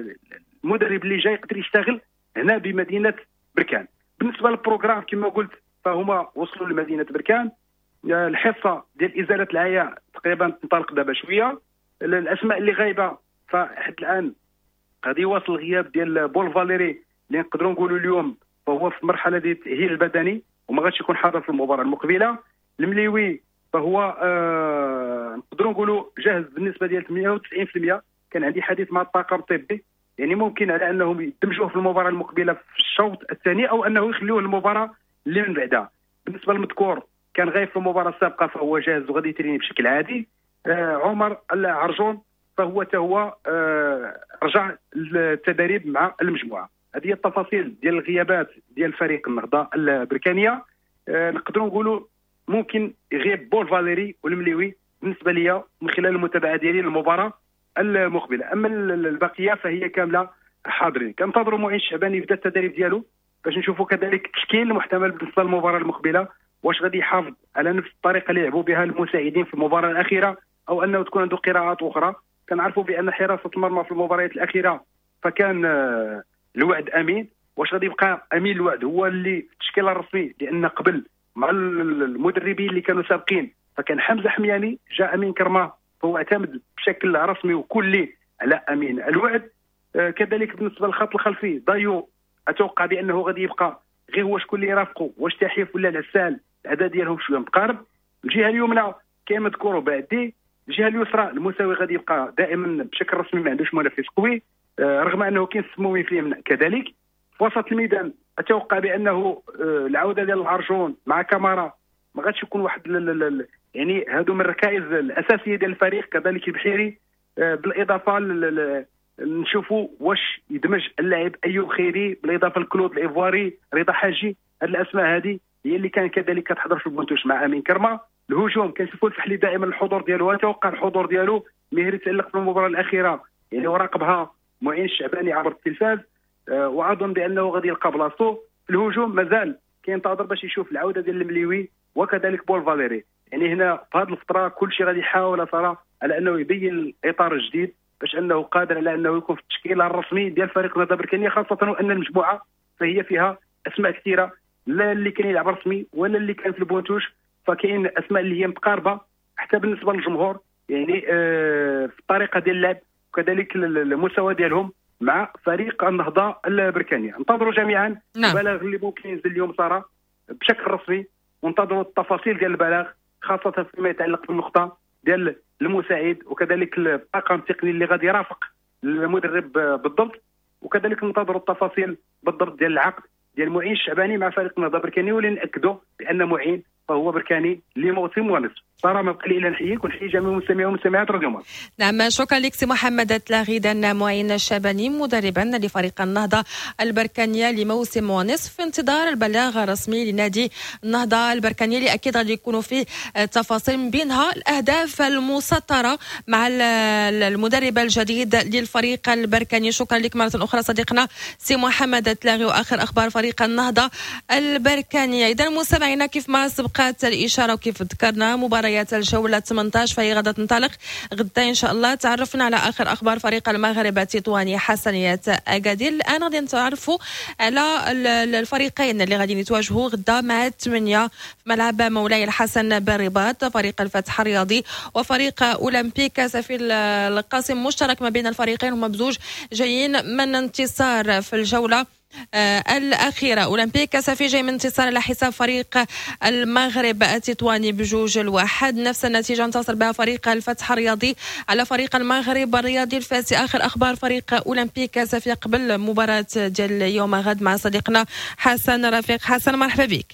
Speaker 7: المدرب اللي جاي يقدر يشتغل هنا بمدينة بركان. بالنسبة للبروغرام كما قلت فهما وصلوا لمدينة بركان. الحصة ديال إزالة العيا تقريبا تنطلق دابا شوية. الأسماء اللي غايبة فحد الآن غادي يواصل الغياب ديال بول فاليري اللي نقدروا نقولوا اليوم فهو في مرحلة ديال التأهيل البدني وما غاديش يكون حاضر في المباراة المقبلة. المليوي فهو نقدروا نقولوا جاهز بنسبة ديال 98%. كان عندي حديث مع الطاقم الطبي، يعني ممكن على أنهم يدمجوه في المباراة المقبلة في الشوط الثاني أو أنه يخليوه المباراة اللي من بعدها. بالنسبة للمذكور كان غايب في المباراة السابقة فهو جاهز وغادي يتريني بشكل عادي. عمر العرجون فهو رجع للتدريب مع المجموعه. هذه التفاصيل ديال الغيابات ديال فريق النهضه البركانيه. نقدروا نقولوا ممكن يغيب بول فاليري والمليوي بالنسبه لي من خلال المتابعه ديالي للمباراه المقبله. اما البقيه فهي كامله حاضرين. كنتظروا معين الشعباني يبدا التدريب ديالو باش نشوفوا كذلك التشكيل المحتمل بالنسبه للمباراه المقبله، واش غادي يحافظ على نفس الطريقه اللي لعبوا بها المساعدين في المباراه الاخيره او انه تكون عنده قراءات اخرى. كنعرفوا بان حراسه المرمى في المباريات الاخيره فكان الوعد امين. واش غادي يبقى امين الوعد هو اللي في التشكيله الرسمي؟ لان قبل مع المدربين اللي كانوا سابقين فكان حمزه حمياني، جاء امين كرمه، فهو اعتمد بشكل رسمي وكلي على امين الوعد. كذلك بالنسبه للخط الخلفي دايو اتوقع بانه غادي يبقى غير هو شكون اللي يرافقه، واش تحيف ولا العسال، العدد ديالهم شويه متقارب. الجهه اليمنى كما مذكور بعدي، الجهه اليسرى المساوي غادي يبقى دائما بشكل رسمي ما عندوش منافس قوي، رغم انه كاين السموي في اليمن كذلك. في وسط الميدان اتوقع بانه العوده ديال العرجون مع كامارا ما غاديش يكون واحد يعني هادو من الركائز الاساسيه ديال الفريق. كذلك البحيري بالاضافه نشوفوا واش يدمج اللاعب ايوب خيري بالاضافه لكلود الايفواري، رضا حاجي. هاد الاسماء هذه هي اللي كان كذلك كتحضر في البونتوش مع امين كرمه. الهجوم كنشوفوا الفحلي دائما الحضور ديالو، اتوقع الحضور ديالو مهر يتالق في المباراه الاخيره يعني وراقبها معين الشعباني عبر التلفاز، واظن بانه غادي يلقى بلاصتو. الهجوم مازال كينتظر باش يشوف العوده ديال المليوي وكذلك بول فاليري. يعني هنا في هذه الفتره كل شيء غادي يحاول صراحه على انه يبين الاطار الجديد باش انه قادر على انه يكون في التشكيله الرسمي ديال فريق النهضه البركانيه، خاصه وان المجموعه فهي فيها اسماء كثيره، لا اللي كان يلعب رسمي ولا اللي كان في البونتوش، فكاين اسماء اللي هي متقاربه حتى بالنسبه للجمهور يعني في الطريقه ديال اللعب وكذلك المستوى ديالهم مع فريق النهضه البركانيه. انتظروا جميعا البلاغ اللي ممكن ينزل اليوم صراحه بشكل رسمي، وانتظروا التفاصيل ديال البلاغ خاصه فيما يتعلق بالنقطه ديال المساعد وكذلك الطاقم التقني اللي غادي يرافق المدرب بالضبط، وكذلك ننتظروا التفاصيل بالضبط ديال العقد ديال معين الشعباني مع فريق النهضه البركاني، واللي ناكدوا بان معين فهو بركاني لموسم ونصف. صراحه ما بقى لي الا نحييك ونحيي جميع المستمعين ومستمعات راديو مصر.
Speaker 1: نعم، شكرا لك سي محمد التلاغيدا معين الشعباني مدربا لفريق النهضه البركانيه لموسم ونصف، في انتظار البلاغ الرسمي لنادي النهضه البركانيه اللي اكيد غادي يكونوا فيه تفاصيل من بينها الاهداف المسطره مع المدرب الجديد للفريق البركاني. شكرا لك مره اخرى صديقنا سي محمد التلاغي، واخر اخبار فريق النهضه البركانيه. اذا مستمعينا كيف ما سبقت الاشاره وكيف ذكرنا مباريات الجوله 18 فهي غدا تنطلق غدا ان شاء الله. تعرفنا على اخر اخبار فريق المغرب التطواني حسنيه اكادير. الان غادي نتعرفوا على الفريقين اللي غادي يتواجهوا غدا مع 8 في ملعب مولاي الحسن بالرباط، فريق الفتح الرياضي وفريق اولمبيك سفير القاسم. مشترك ما بين الفريقين، هما بزوج جايين من انتصار في الجوله الأخيرة. أولمبيك سافي جاي من انتصار على حساب فريق المغرب التطواني ب2-1، نفس النتيجة انتصر بها فريق الفتح الرياضي على فريق المغرب الرياضي الفاسي. آخر أخبار فريق أولمبيك سافي قبل مباراة ديال يوم غد مع صديقنا حسن رفيق. حسن مرحبا بك.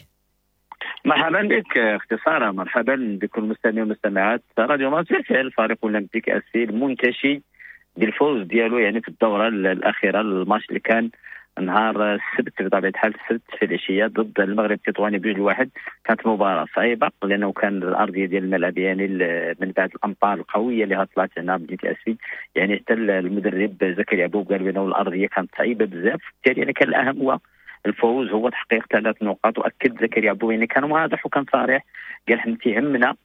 Speaker 3: مرحبا بك اختصارا، مرحبا بكل المستمعين والمستمعات راديو مصر. بالفعل فريق أولمبيك اسفي المنتشي بالفوز ديالو يعني في الدورة الأخيرة، الماتش اللي كان نهار السبت بطبيعة الحال السبت في العشية ضد المغرب التطواني ب2-1. كانت مباراة صعيبة لأنه كان الأرضية ديال الملعب يعني من بعد الأمطار القوية اللي طلعت هنا بمدينة أسفي، يعني حتى المدرب زكريا يعقوب قال بأنه الأرضية كانت صعيبة بزاف، بالتالي يعني كان الأهم هو الفوز، هو تحقيق 3 نقاط. واكد زكريا يعقوب يعني كان واضح وكان صريح، قال حنا تيهمنا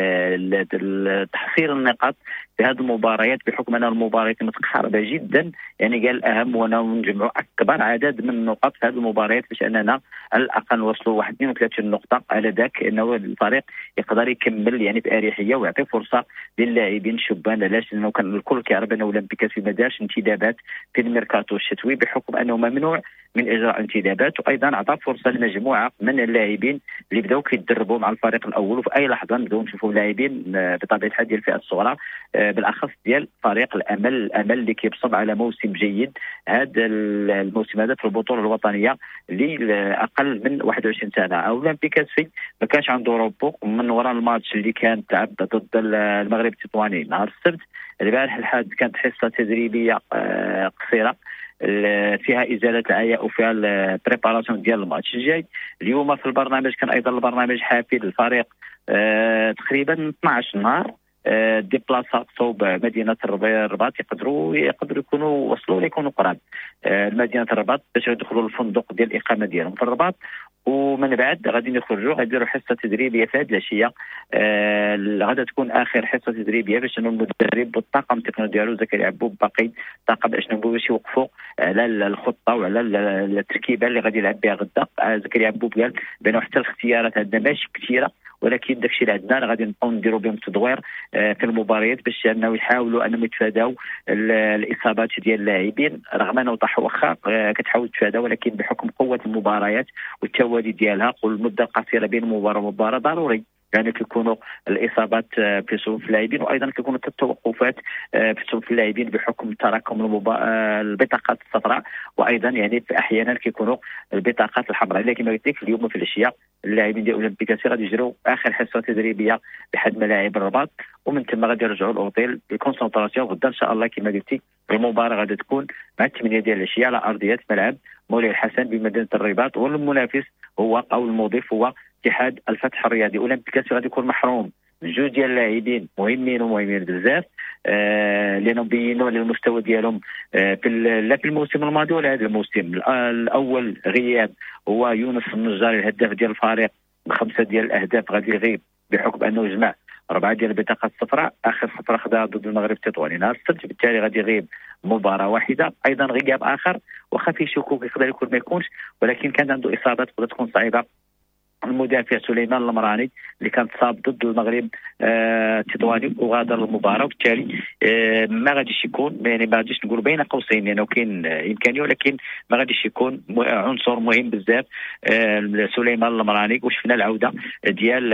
Speaker 3: تحصيل النقاط في هذه المباريات بحكم ان المباريات متقاربه جدا، يعني قال الاهم هو نجمعوا اكبر عدد من النقاط في هذه المباريات باش اننا على الاقل نوصلوا 32 نقطه، على ذاك انه الفريق يقدر يكمل يعني باريحيه ويعطي فرصه للاعبين الشبان. علاش؟ لانه كان الكل كيعرف ان اولمبيك ما دارش انتدابات في الميركاتو الشتوي بحكم انه ممنوع من اجراء انتدابات، وايضا اعطى فرصه لمجموعه من اللاعبين اللي بداو كيتدربوا مع الفريق
Speaker 8: الاول، وفي اي لحظه نبداو نشوفوا لاعبين بطبيعه الحال ديال الفئه الصغرى، بالاخص ديال فريق الامل اللي كيبصم على موسم جيد. هذا الموسم هذا في البطوله الوطنيه اللي اقل من 21 سنه. اولمبيك اسفي ما كانش عنده روبو من وراء الماتش اللي كان تلعب ضد المغرب التطواني نهار السبت. البارح الحد كانت حصه تدريبيه قصيره فيها ازاله العياء وفيها البريباراسيون ديال الماتش الجاي. اليوم في البرنامج كان ايضا البرنامج حافل الفريق تقريبا 12 نهار ديبلاصا صوب مدينه الرباط، يقدروا يكونوا وصلوا يكونوا قراب مدينه الرباط باش يدخلوا الفندق ديال الاقامه ديالهم في الرباط، ومن بعد غادي يخرجوا غيديروا حصه تدريبيه في هذه العشيه. غادا تكون اخر حصه تدريبيه باش انه المدرب والطاقم التقني ديالو زكريا عبوب باقي طاقم باش باش يوقفوا على الخطه وعلى التركيبه اللي غادي يلعب بها غدا. زكريا عبوب قال بانه حتى الاختيارات عندنا ماشي كثيره، ولكن داكشي اللي عندنا غادي نبقاو نديروا بهم التدوير في المباريات باش انه يحاولوا انهم يتفاداو الاصابات ديال اللاعبين، رغم انه طاح واخا كتحاول تتفادى، ولكن بحكم قوه المباريات والتوالي ديالها والمده القصيره بين مباراه ومباراه ضروري يعني كيكونوا الاصابات في صفوف اللاعبين، وايضا كيكونوا التوقفات في صفوف اللاعبين بحكم تراكم البطاقات الصفراء، وايضا يعني في احيانا كيكونوا البطاقات الحمراء. لكن كما قلت لك اليوم في العشيه اللاعبين ديال اولمبيكاسي غادي يجروا اخر حصه تدريبيه بحد ملاعب الرباط، ومن ثم غادي يرجعوا الاوتيل بالكونسنتراسيون. غدا ان شاء الله كما قلتي المباراه غادي تكون مع 8 ديال العشيه على ارضيه ملعب مولاي الحسن بمدينه الرباط، والمنافس هو او المضيف هو اتحاد الفتح الرياضي. اولمبيكاسي غادي يكون محروم من جوج ديال اللاعبين مهمين بزاف، لانهم بينوا على المستوى ديالهم لا في الموسم الماضي ولا هذا الموسم. الاول غياب هو يونس النجاري الهداف ديال الفريق ب5 ديال الاهداف غادي يغيب بحكم انه جمع 4 ديال البطاقات الصفراء، اخر فتره خداها ضد المغرب التطواني نهار السبت، بالتالي غادي يغيب مباراه واحده. ايضا غياب اخر وخا في شكوك يقدر يكون ما يكونش، ولكن كان عنده اصابات تقدر تكون صعيبه، المدافع سليمان المراني اللي كان تصاب ضد المغرب التطواني وغادر المباراه، وبالتالي ما غاديش يكون يعني ما غاديش نقول بين قوسين لانه يعني كاين امكانيه، ولكن ما غاديش يكون عنصر مهم بزاف سليمان المراني. وشفنا العوده ديال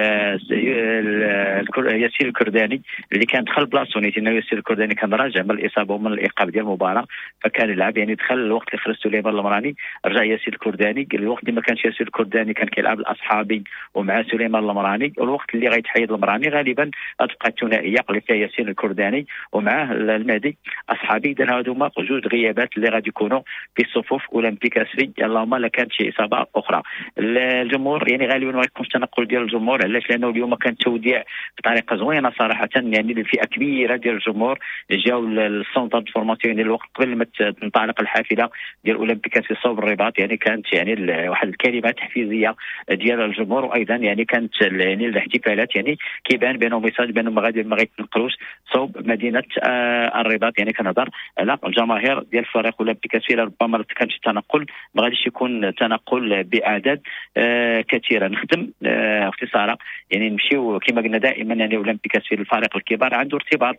Speaker 8: ياسين الكرداني اللي كان دخل بلاصتو، انه ياسين الكرداني كان راجع من الاصابه ومن الايقاف ديال المباراه فكان يلعب، يعني دخل الوقت اللي خرج سليمان المراني رجع ياسين الكرداني. الوقت اللي ما كانش ياسين الكرداني كان كيلعب الاصحاب ومع سليمان المراني، والوقت اللي غيتحيد المراني غالبا غتبقى الثنائيه اللي فيها ياسين الكرداني ومعه المهدي اصحابي. اذا هذوما جوج غيابات اللي غادي يكونوا في صفوف اولمبيكاسي، اللهم لا كانت شي اصابه اخرى. الجمهور يعني غالبا ما يكونش تنقل ديال الجمهور، علاش؟ لانه اليوم كان توديع بطريقه زوينه صراحه، يعني الفئه كبيره ديال الجمهور جاوا للسونتر دو فورماسيون ديال الوقت قبل ما تنطلق الحافله ديال اولمبيكاسي صوب الرباط، يعني كانت يعني واحد الكلمات تحفيزيه ديال الجمهور، وايضا يعني كانت يعني الاحتفالات يعني كيبان بانهم ميساج بانهم ما غيتنقلوش صوب مدينه الرباط. يعني كنهضر على الجماهير ديال الفريق اولمبيكاسي، ربما ما كانش التنقل ما غاديش يكون تنقل باعداد كثيره. نخدم اختصارا يعني نمشيو كما قلنا دائما يعني اولمبيكاسي الفريق الكبار عنده ارتباط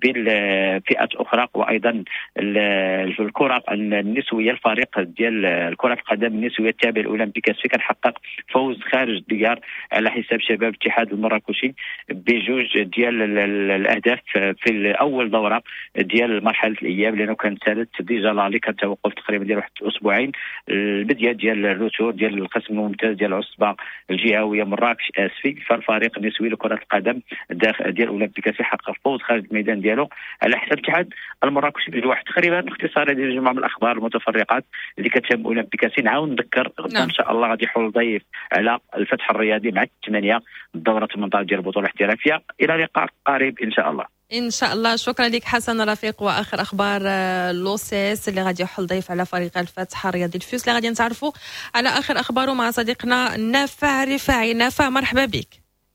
Speaker 8: بالفئات اخرى، وايضا الكره النسويه الفريق ديال كره القدم النسويه التابع لاولمبيكاسي كان حقق فوز خارج الديار على حساب شباب الاتحاد المراكشي بجوج ديال الاهداف في اول دوره ديال مرحله الاياب، لانه كان ثالث ديجا لالي كان توقف تقريبا ديال واحد اسبوعين. البدايه ديال الروتور ديال القسم الممتاز ديال العصبه الجهويه مراكش اسفي، فالفريق النسوي لكره القدم ديال اولمبيكاسي حقق فوز خارج الميدان ديالو على حساب الاتحاد المراكشي بجوج. تقريبا اختصار هذه الجمعه من الاخبار المتفرقات اللي كتهم اولمبيكاسي. نعاود نذكر غدا ان شاء الله غادي يحول ضيف على الفتح الرياضي مع 8 الدوره 18 ديال البطوله الاحترافيه. الى لقاء قريب ان شاء الله.
Speaker 1: ان شاء الله. شكرا لك حسن رفيق. واخر اخبار لوسيس اللي غادي يحل ضيف على فريق الفتح الرياضي الفيوس اللي غادي نتعرفوا على اخر اخباره مع صديقنا نافع رفاعي. نافع مرحبا بك.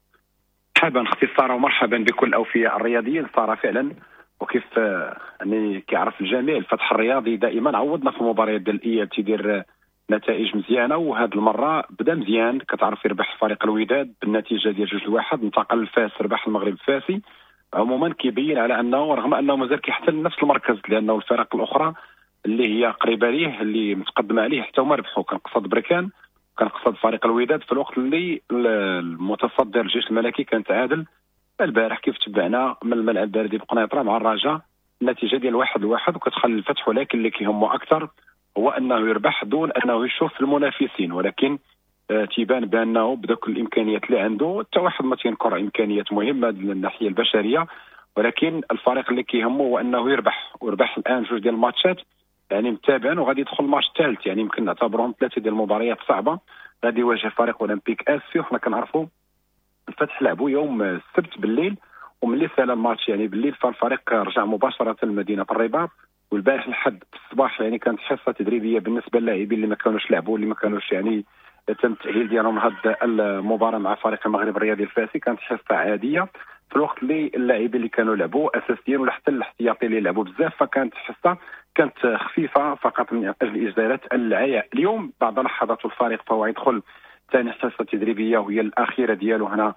Speaker 7: مرحبا اختي ساره ومرحبا بكل الاوفياء الرياضيين. ساره فعلا وكيف يعني كيعرف الجميع الفتح الرياضي دائما عوضنا في المباريات ديال الاياب تيدير نتائج مزيانه، وهذه المره بدا مزيان. كتعرف يربح فريق الوداد بالنتيجه ديال 2-1، انتقل لفاس ربح المغرب الفاسي. عموما كيبين على انه رغم انه مازال كيحتل نفس المركز، لانه الفرق الاخرى اللي هي قريبه ليه اللي متقدمه عليه حتى هما ربحوا. كنقصد بركان كنقصد فريق الوداد في الوقت اللي المتصدر الجيش الملكي كان تعادل البارح كيف تبعنا من الملعب البلدي بقنيطره مع الرجاء النتيجه ديال 1-1 وكتخلي الفتح. ولكن اللي كيهمه اكثر هو انه يربح دون انه يشوف المنافسين، ولكن تيبان بانه بدك الامكانيات اللي عنده حتى واحد ما تينكر امكانيات مهمه من الناحيه البشريه، ولكن الفريق اللي كيهمه هو انه يربح الان 2 ديال الماتشات يعني متابعا، وغادي يدخل الماتش الثالث يعني يمكن نعتبرهم 3 ديال المباريات صعبه. غادي يواجه فريق اولمبيك اسفي، وحنا كنعرفوا الفتح لعبوا يوم السبت بالليل، وملي سال الماتش يعني بالليل فالفريق رجع مباشره لمدينه الرباط. والبارح لحد الصباح يعني كانت حصه تدريبيه بالنسبه للاعبين اللي ما كانوش لعبوا، اللي ما كانوش يعني تم التاهيل ديالهم هذه المباراه مع فريق المغرب الرياضي الفاسي، كانت حصه عاديه في الوقت اللي اللاعبين اللي كانوا لعبوا اساسيين ولا حتى الاحتياطي اللي لعبوا بزاف، فكانت حصه كانت خفيفه فقط من اجل اجازات العياء. اليوم بعد لحظات الفريق فهو يدخل ثاني حصه تدريبيه وهي الاخيره ديالو هنا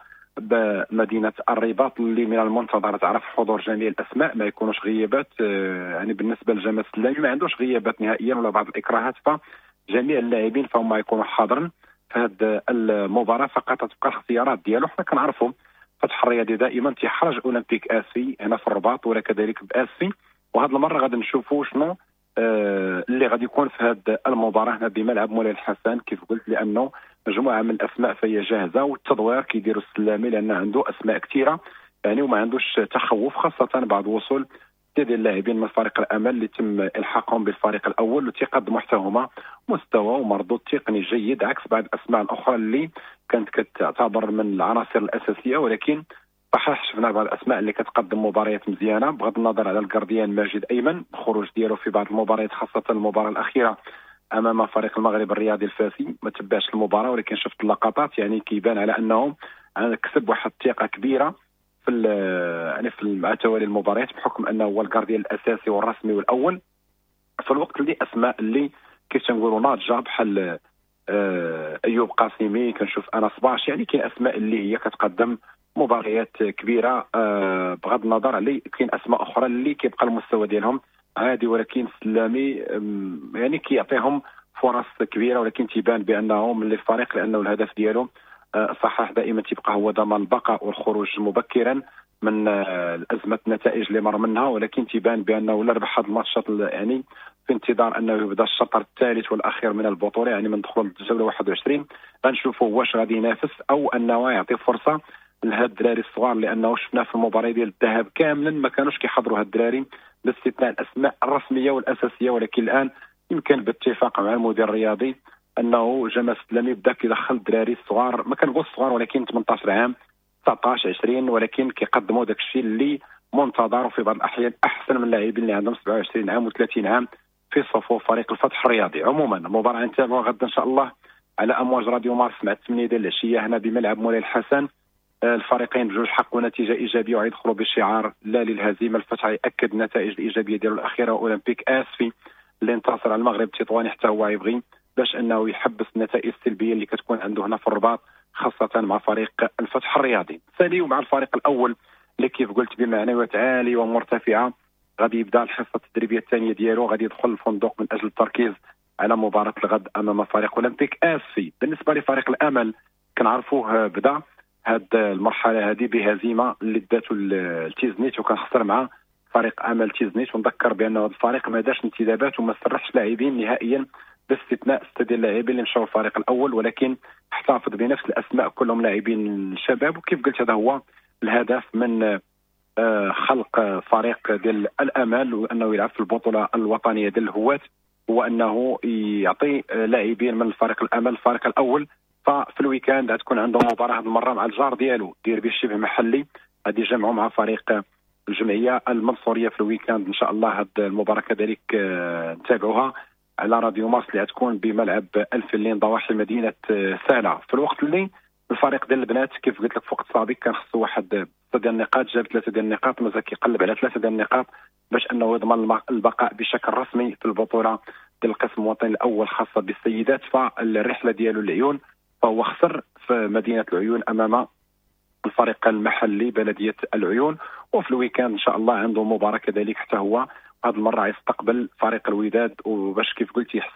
Speaker 7: بمدينه الرباط، اللي من المنتظر تعرف حضور جميع الاسماء، ما يكونوش غيابات يعني بالنسبه لجمال السلامي ما عندوش غيابات نهائيا ولا بعض الاكراهات، فجميع اللاعبين فهم يكونوا حاضرين في هذه المباراه. فقط تبقى الاختيارات ديالو. حنا كنعرفوا فتح الرياضي دائما تيحرج اولمبيك اسفي هنا في الرباط ولا كذلك باسفي، وهذه المره غادي نشوفوا شنو اللي غادي يكون في هذه المباراه هنا بملعب مولاي الحسن كيف قلت، لانه مجموعه من الاسماء فهي جاهزه والتدوير كيديروا السلامي لان عنده اسماء كثيره يعني وما عندوش تخوف، خاصه بعد وصول ديال اللاعبين من فريق الامل اللي تم الحاقهم بالفريق الاول وتقدموا حتى هما مستوى ومردود تقني جيد عكس بعض الاسماء الاخرى اللي كانت كتعتبر من العناصر الاساسيه. ولكن صحيح شفنا بعض الاسماء اللي كتقدم مباريات مزيانه بغض النظر على الكارديان ماجد ايمن الخروج ديالو في بعض المباريات، خاصه المباراه الاخيره امام فريق المغرب الرياضي الفاسي. ما تبعش المباراه ولكن شفت اللقطات يعني كيبان على انه كسب واحد الثقه كبيره في يعني في مع توالي المباريات بحكم انه هو الكارديان الاساسي والرسمي والاول في الوقت اللي اسماء اللي كيف تنقولوا ناضجه بحال ايوب قاسمي، كنشوف انا صباش، يعني كاين اسماء اللي هي كتقدم مباريات كبيره بغض النظر على كاين اسماء اخرى اللي كيبقى المستوى ديالهم عادي، ولكن سلامي يعني كيعطيهم فرص كبيره، ولكن تيبان بانه من الفريق لانه الهدف ديالو صحيح دائما تبقى هو ضمان البقاء والخروج مبكرا من الازمه النتائج اللي مر منها، ولكن تيبان بانه لا ربح هذا الماتشات يعني في انتظار انه يبدا الشطر الثالث والاخير من البطوله يعني من دخول الجوله 21 غنشوفوا واش غادي ينافس او انه يعطي فرصه لهاد الدراري الصغار، لانه شفنا في المباراه ديال الذهاب كاملا ما كانوش كيحضروا هاد الدراري باستثناء الاسماء الرسميه والاساسيه، ولكن الان يمكن باتفاق مع المدير الرياضي انه جمال السلامي بدا كيدخل الدراري الصغار، ما كنقول الصغار ولكن 18 عام 19 20، ولكن كيقدموا داك الشيء اللي منتظر وفي بعض الاحيان احسن من اللاعبين اللي عندهم 27 عام و30 عام في صفوف فريق الفتح الرياضي. عموما المباراه نتابعوها غدا ان شاء الله على امواج راديو مارس مع 8 ديال العشيه هنا بملعب مولاي الحسن. الفريقين بجوج حققوا نتيجه ايجابيه ويدخلوا بشعار لا للهزيمه. الفتح ياكد النتائج الايجابيه ديالو الاخيره، واولمبيك اسفي اللي انتصر على المغرب التطواني حتى هو يبغي باش انه يحبس النتائج السلبيه اللي كتكون عنده هنا في الرباط خاصه مع فريق الفتح الرياضي. ثاني ومع الفريق الاول اللي كيف قلت بمعنويات عاليه ومرتفعه غادي يبدا الحصه التدريبيه الثانيه ديالو، غادي يدخل الفندق من اجل التركيز على مباراه الغد امام فريق اولمبيك اسفي. بالنسبه لفريق الامل كنعرفوه بدا هاد المرحله هذه بهزيمه اللي داتو التيزنيت وكان خسر مع فريق امل تيزنيت، ونذكر بان هذا الفريق ما داش انتدابات وما سرحش لاعبين نهائيا باستثناء 6 ديال اللاعبين اللي مشاو الفريق الاول، ولكن احتفظ بنفس الاسماء كلهم لاعبين شباب. وكيف قلت هذا هو الهدف من خلق فريق ديال الامل وانه يلعب في البطوله الوطنيه ديال الهواة، هو انه يعطي لاعبين من الفريق الامل الفريق الاول. ففي الويكاند غتكون عنده مباراه هذه المره مع الجار ديالو ديربي شبه محلي غادي يجمعوا مع فريق الجمعيه المنصوريه في الويكاند ان شاء الله. هذه المباراه كذلك نتابعوها على راديو مارس اللي غتكون بملعب الفلين ضواحي مدينه ساله، في الوقت اللي الفريق ديال البنات كيف قلت لك في وقت سابق كان خصو واحد 6 ديال النقاط، جاب 3 ديال النقاط، مازال كيقلب على 3 ديال النقاط باش انه يضمن البقاء بشكل رسمي في البطوله ديال القسم الوطني الاول خاصه بالسيدات. فالرحله ديالو العيون فهو خسر في مدينه العيون امام الفريق المحلي بلديه العيون، وفي الويكاند ان شاء الله عنده مباراه كذلك حتى هو هذه المره يستقبل فريق الوداد وباش كيف قلت يحسم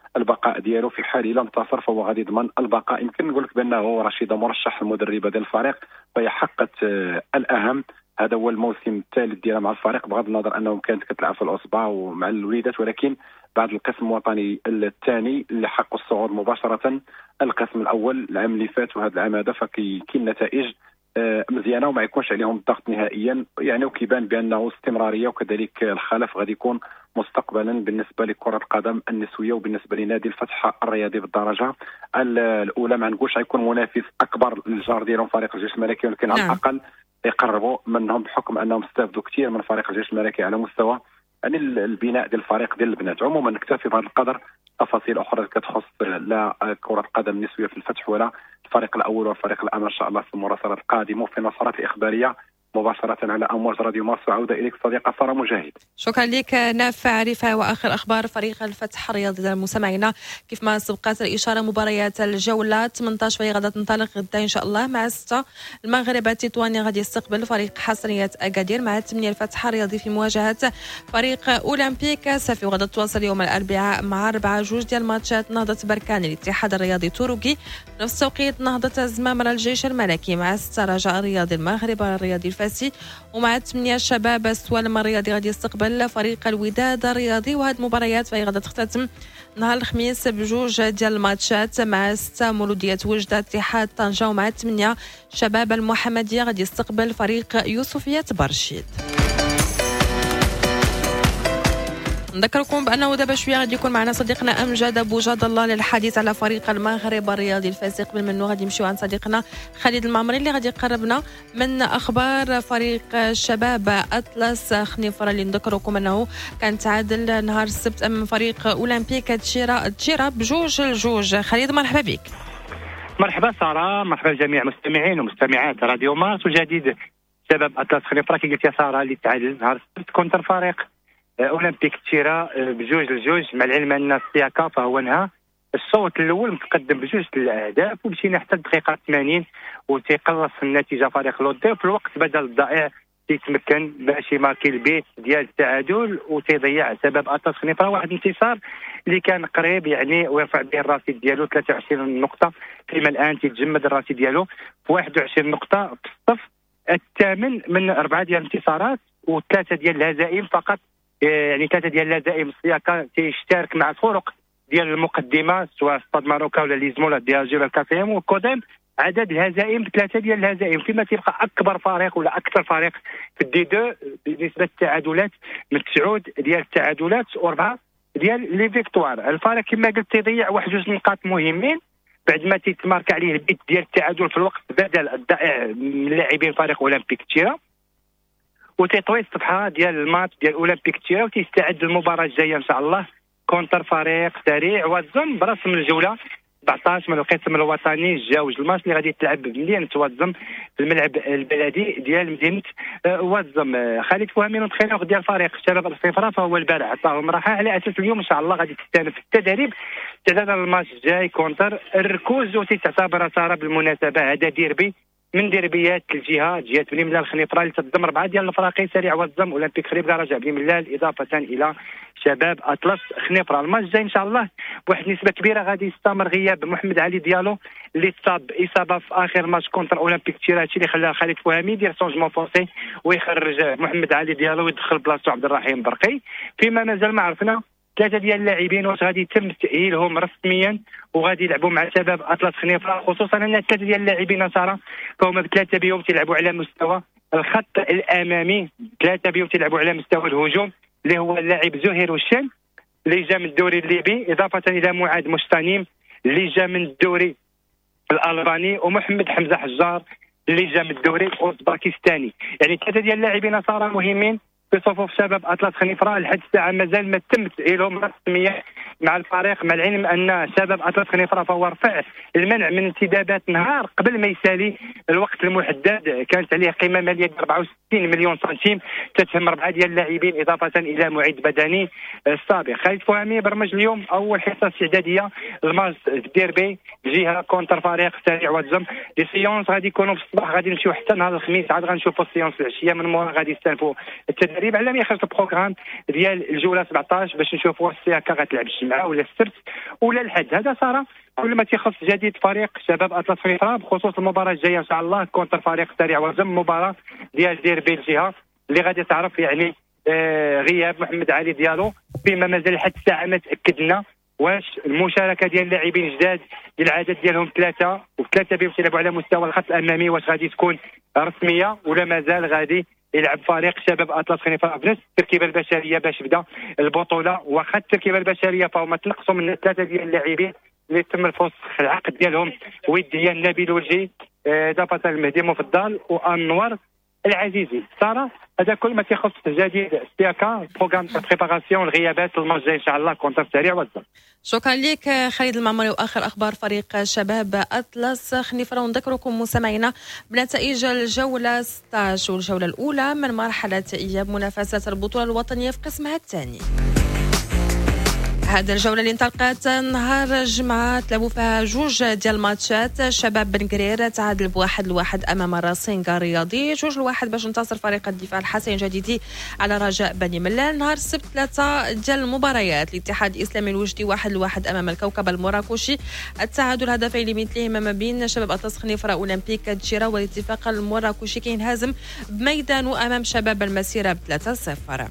Speaker 7: البقاء ديالو في حال الا انتصر فهو غادي يضمن البقاء. يمكن نقول لك بانه رشيده مرشح المدربه ديال الفريق، فهي حققت الاهم. هذا هو الموسم الثالث ديالها مع الفريق، بغض النظر انهم كانت كتلعب في العصبه ومع الوليدات، ولكن بعد القسم الوطني الثاني اللي حققوا الصعود مباشره القسم الاول العام اللي فات وهذا العام هذا، فكاين نتائج مزيانه وما يكونش عليهم الضغط نهائيا يعني، وكيبان بانه استمراريه وكذلك الخلف غادي يكون مستقبلا بالنسبه لكره القدم النسويه وبالنسبه لنادي الفتح الرياضي بالدرجه الاولى. ما نقولش غيكون منافس اكبر للجار ديالهم فريق الجيش الملكي، ولكن على الاقل يقربوا منهم بحكم انهم استفادوا كثير من فريق الجيش الملكي على مستوى يعني البناء ديال الفريق ديال البنات. عموما نكتفي بهذا القدر. تفاصيل اخرى كتخص لا كره القدم النسويه في الفتح ولا الفريق الاول والفريق الاول ان شاء الله في المراسلات القادمه وفي النشرات الاخباريه مباشره على امواج راديو مارس. وعوده اليك صديقه ساره مجاهد.
Speaker 1: شكرا لك نافع رفاعي. واخر اخبار فريق الفتح الرياضي مستمعينا كيف ما سبقت الاشاره، مباريات الجوله 18 فهي غادا تنطلق غدا ان شاء الله مع 6 المغرب التطواني غادي يستقبل فريق حسنيه اكادير، مع 8 الفتح الرياضي في مواجهه فريق اولمبيك صافي، وغادا تواصل يوم الاربعاء مع 4 ديال ماتشات نهضه بركان الاتحاد الرياضي توروكي، نفس التوقيت نهضه زمامره الجيش الملكي مع 6 رجاء الرياضي المغرب الرياضي الفاسي، ومع 8 شباب السوالم الرياضي غادي يستقبل فريق الوداد الرياضي. وهذه المباريات فهي غادي تختتم نهار الخميس بجوج ديال الماتشات مع 6 مولودية وجدة اتحاد طنجة، ومع 8 شباب المحمدية غادي يستقبل فريق يوسفية برشيد. نذكركم بأنه دابا شوية غادي يكون معنا صديقنا أمجد أبو جاد الله للحديث على فريق المغرب الرياضي الفاسي. قبل منه غادي نمشيو عند صديقنا خالد المعمري اللي غادي يقربنا من أخبار فريق الشباب أطلس خنيفرة، اللي نذكركم أنه كان تعادل نهار السبت أمام فريق أولمبيك تشيرا بجوج الجوج. خالد مرحبا بك.
Speaker 9: مرحبا سارة، مرحبا جميع مستمعين ومستمعات راديو مارس. وجديد شباب أطلس خنيفرة كي قلت يا سارة اللي تعادل نهار السبت كونتر فريق اولمبيك تشيرا بجوج لجوج، مع العلم ان السياكا فهو نهى الشوط الاول متقدم بجوج الاهداف، ومشينا حتى الدقيقه 80 وتيقلص النتيجه فريق لودي. في الوقت بدل الضائع تيتمكن باش يماركي البيت ديال التعادل وتيضيع سبب اطلس خنيفره واحد الانتصار اللي كان قريب يعني ويرفع به الرصيد ديالو 23 نقطه، فيما الان تيتجمد الرصيد ديالو في 21 نقطه في الصف الثامن من 4 ديال الانتصارات و3 ديال الهزائم فقط. يعني 3 ديال الهزائم السياكا تيشترك مع الفرق ديال المقدمه سواء ستاد ماروكا ولا ليزمو ولا دياجي ولا الكافيام وكودام، عدد الهزائم ب3 ديال الهزائم، فيما تيبقى اكبر فريق ولا اكثر فريق في الدي 2 بالنسبه للتعادلات من 9 ديال التعادلات و4 ديال لي فيكتوار. الفريق كما قلت تيضيع واحد جوج نقاط مهمين بعد ما تيتمارك عليه البيت ديال التعادل في الوقت بدل الضائع من لاعبين فريق اولمبيك تشيرا، وتطوي الصفحه ديال الماتش ديال اولمبيك تشيرا وتيستعد للمباراه الجايه ان شاء الله كونتر فريق سريع واتزم برسم الجوله 14 من القسم الوطني الجوج. الماتش اللي غادي تلعب بمدينه واتزم في الملعب البلدي ديال مدينه واتزم. خالد فهمي المتخلق ديال فريق الشباب الصفراء فهو البارح عطاهم راحه على اساس اليوم ان شاء الله غادي تستانف التدريب استعدادا للماتش الجاي كونتر الركوز. وتعتبر ساره بالمناسبه هذا ديربي من ديربيات الجهه جهه بني ملال خنيفره اللي تضم 4 ديال الفراقي سريع واتزم اولمبيك خريبكا رجاء بني ملال اضافه الى شباب اطلس خنيفره. الماتش الجاي ان شاء الله بواحد نسبه كبيره غادي يستمر غياب محمد علي ديالو اللي تصاب اصابه في اخر ماتش كونتر اولمبيك تشيرا، هادشي اللي خلى خالد فهمي يدير سونجمون فورسي ويخرج محمد علي ديالو ويدخل بلاصتو عبد الرحيم برقي. فيما مازال ما عرفنا 3 ديال اللاعبين واش غادي يتم تاهيلهم رسميا وغادي يلعبوا مع شباب اطلس خنيفره، خصوصا ان 3 ديال اللاعبين ساره فهم ب3 بيوم تيلعبوا على مستوى الخط الامامي، 3 بيوم تيلعبوا على مستوى الهجوم اللي هو اللاعب زهير والشن اللي جا من الدوري الليبي اضافه الى معاذ مشتنيم اللي جا من الدوري الالباني ومحمد حمزه حجار اللي جا من الدوري الاوزباكستاني. يعني 3 ديال اللاعبين صار مهمين في صفوف شباب اطلس خنيفره. لحد الساعه مازال ما تم تاهيلهم رسميا مع الفريق، مع العلم ان شباب اطلس خنيفره فهو رفع المنع من انتدابات نهار قبل ما يسالي الوقت المحدد، كانت عليه قيمه ماليه 64 مليون سنتيم تتهم 4 ديال اللاعبين اضافه الى معد بدني السابق. خالد فهمي برمج اليوم اول حصه استعداديه الماتش الديربي جهه كونتر فريق سريع واتزم. لي سيونس غادي يكونوا في الصباح، غادي نمشيو حتى نهار الخميس عاد غنشوفوا السيونس العشيه، من مورا غادي يستانفوا التدريب على ما يخرج البروغرام ديال الجوله 17 باش نشوفوا السياكا غتلعب الجمعه الجمعه ولا السبت ولا الحد. هذا صار كل ما تيخص جديد فريق شباب اطلس خنيفره بخصوص المباراه الجايه ان شاء الله كونتر فريق سريع وزم، مباراه ديال ديربي الجهه اللي غادي تعرف يعني غياب محمد علي ديالو، فيما مازال حتى الساعه ما تاكدنا واش المشاركه ديال اللاعبين جداد ديال العدد ديالهم ثلاثه وثلاثه بهم تيلعبوا على مستوى الخط الامامي، واش غادي تكون رسميه ولا مازال غادي يلعب فريق شباب اطلس خنيفره بنفس التركيبه البشريه باش بدا البطوله. واخا التركيبه البشريه فهما تنقصوا من ثلاثه ديال اللاعبين اللي تم الفسخ العقد ديالهم وديا نبيل ولجي، دافا المهدي مفضل وانور العزيزي. صار هذا كل ما تيخص جديد سياكا بروغرام دو بريباراسيون الغيابات الماتش ان شاء الله كونتر سريع والزم.
Speaker 1: شكرا لك خالد المعمري. واخر اخبار فريق شباب اطلس خنيفره، ونذكركم مستمعينا بنتائج الجوله 16 والجوله الاولى من مرحله اياب منافسات البطوله الوطنيه في قسمها الثاني. هذا الجولة اللي انطلقت نهار الجمعة تلعبوا فيها جوج ديال الماتشات. شباب بن قرير تعادل ب1-1 أمام راسينغا الرياضي، 2-1 باش انتصر فريق الدفاع الحسين الجديدي على رجاء بني ملال. نهار السبت 3 ديال المباريات، الاتحاد الإسلامي الوجدي 1-1 أمام الكوكب المراكشي، التعادل هدفين لمثلهما ما بين شباب أطلس خنيفرة أولمبيك الجيرة، والاتفاق المراكشي كينهزم بميدانه أمام شباب المسيرة ب3-0.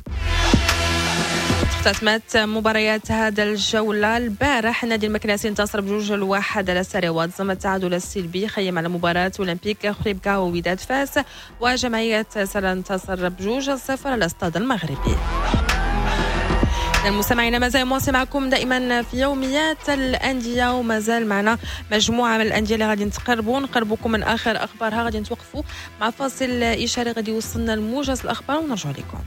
Speaker 1: اختتمت مباريات هذا الجولة البارح. النادي المكناسي انتصر ب2-1 على ساريوات، زم التعادل السلبي خيم على مباراة أولمبيك خريبكا ووداد فاس، وجمعية سلا انتصر ب2-0 على الاستاد المغربي. المستمعين ما زال موصي معكم دائما في يوميات الأندية، وما زال معنا مجموعة من الأندية اللي غادي نقربوكم من آخر أخبارها. غادي نتوقفوا مع فاصل إشاري غادي يوصلنا الموجز الأخبار ونرجع لكم.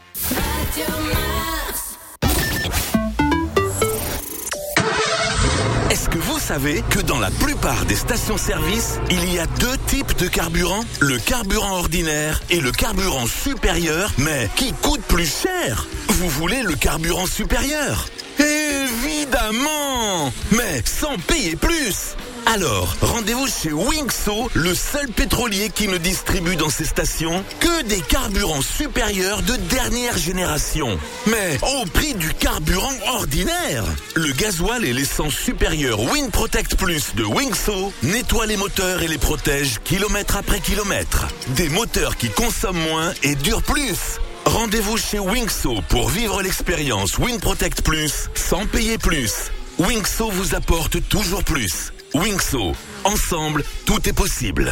Speaker 10: Est-ce que vous savez que dans la plupart des stations-service, il y a deux types de carburant, le carburant ordinaire et le carburant supérieur, mais qui coûte plus cher? Vous voulez le carburant supérieur? Évidemment! Mais sans payer plus! Alors, rendez-vous chez Winkso, le seul pétrolier qui ne distribue dans ses stations que des carburants supérieurs de dernière génération. Mais au prix du carburant ordinaire. Le gasoil et l'essence supérieure WinProtect Plus de Winkso nettoient les moteurs et les protègent kilomètre après kilomètre. Des moteurs qui consomment moins et durent plus. Rendez-vous chez Winkso pour vivre l'expérience WinProtect Plus sans payer plus. Winkso vous apporte toujours plus. Winkso, ensemble, tout est possible.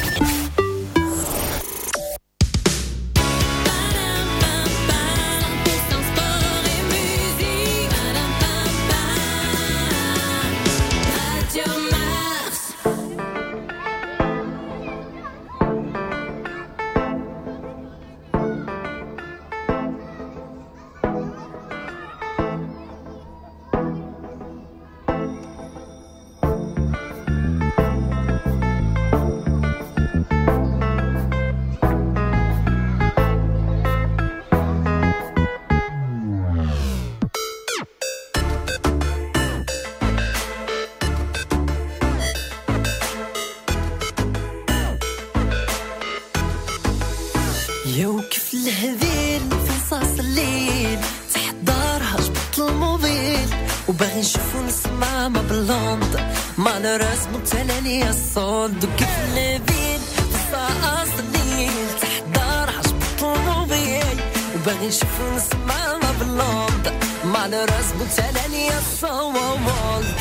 Speaker 11: يوقف الهذيل في نصاص الليل تحضرها جبت الموبيل وباغي نشوفو نسمع ما بلوند ما نراس متلاني الصوت وكيف الهذيل في نصاص الليل تحضرها جبت الموبيل وباغي نشوفو نسمع ما بلوند ما نراس متلاني الصوت.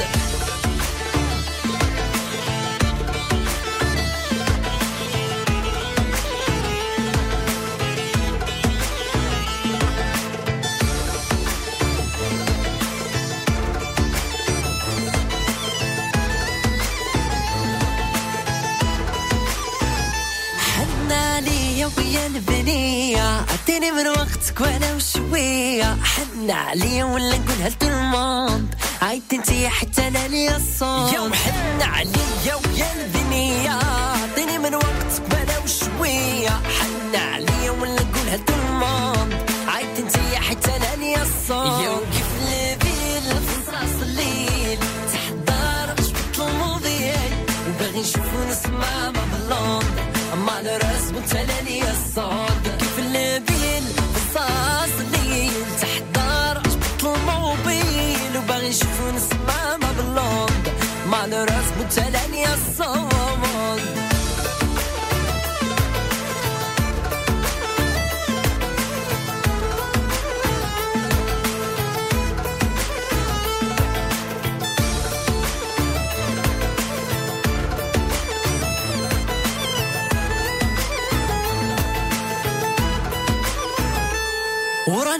Speaker 11: ويا البنية عطيني من وقتك ولو شوية، حن عليا ولا نقولها لتالموند عيط انتي حتى انا ليا الصوت. يوم حن عليا ويا البنية عطيني من وقتك ولو شوية، حن عليا ولا نقولها لتالموند عيط انتي حتى انا ليا الصوت. يوم كيف الليل في نصاص الليل تحضر جبت الموضوع وباغي نشوفو نسمع ما بلوند ما نراس متلاني الصوت. كيف الليل بصاص الليل تحضر جبت الموبيل وباغي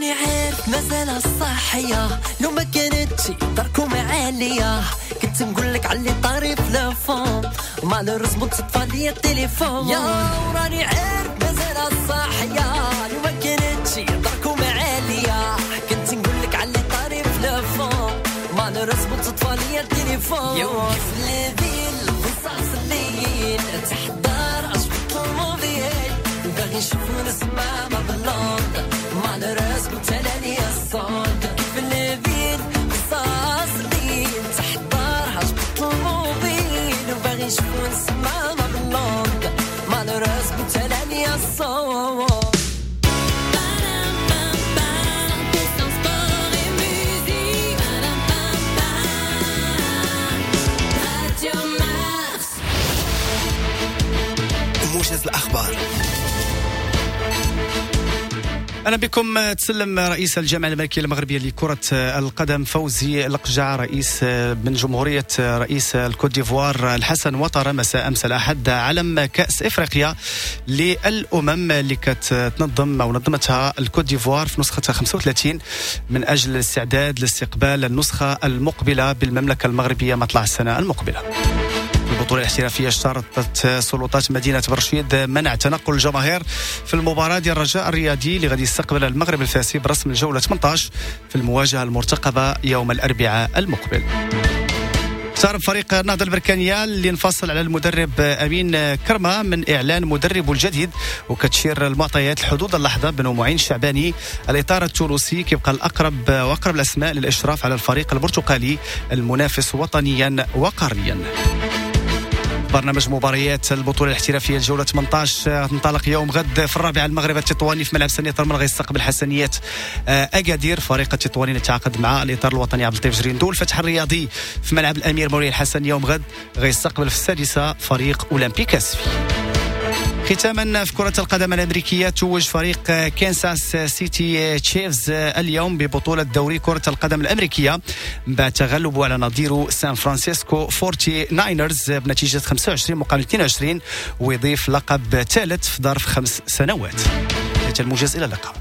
Speaker 11: وراني عارف مازال الصحية لو ما كانتش داركم عالية كنت نقولك علي طريف لفون مالوريزمون تصطفى لي التليفون يا وراني عارف مازال الصحية لو ما كانتش داركم عالية كنت نقولك علي طريف لفون مالوريزمون تصطفى لي التليفون يا وقف لذيل قصص الليل تحضر أشبط الموبيل باغي نشوفو نسمع ما بلوند مالوريزمون تلاني الصوت كيف الليل قصص الليل تحضر أشبط الموبيل وباغي نشوفو نسمع ما بلوند مالوريزمون تلاني الصوت
Speaker 6: موجز الأخبار.
Speaker 12: أهلا بكم. تسلم رئيس الجامعة الملكية المغربية لكرة القدم فوزي لقجع رئيس من جمهورية رئيس الكوت ديفوار الحسن وطرة مساء أمس الأحد علم كأس إفريقيا للأمم اللي كتنظم أو نظمتها الكوت ديفوار في نسختها 35 من أجل الاستعداد لاستقبال النسخة المقبلة بالمملكة المغربية مطلع السنة المقبلة. البطولة الاحترافية اشترطت سلطات مدينة برشيد منع تنقل الجماهير في المباراة ديال الرجاء الرياضي اللي غادي يستقبل المغرب الفاسي برسم الجولة 18 في المواجهة المرتقبة يوم الأربعاء المقبل. اقترب فريق النهضة البركانية اللي انفصل على المدرب أمين كرمة من إعلان مدربه الجديد وكتشير المعطيات الحدود اللحظة بن معين الشعباني الإطار التونسي كيبقى الأقرب وأقرب الأسماء للإشراف على الفريق البرتقالي المنافس وطنيا وقاريا. برنامج مباريات البطولة الاحترافية الجولة 18 تنطلق يوم غد في الرابعة المغرب التطواني في ملعب سنية طرمان غيستقبل حسنيات أكادير. فريق التطواني يتعاقد مع الإطار الوطني عبد اللطيف جريندو. الفتح الرياضي في ملعب الأمير مولاي الحسن يوم غد غيستقبل في السادسة فريق أولمبيك أسفي. ختاما في كرة القدم الأمريكية توج فريق كانساس سيتي تشيفز اليوم ببطولة دوري كرة القدم الأمريكية بعد تغلبه على نظيره سان فرانسيسكو 49رز بنتيجة 25 مقابل 22 ويضيف لقب ثالث في ظرف 5 سنوات. هذا الموجز، إلى اللقاء.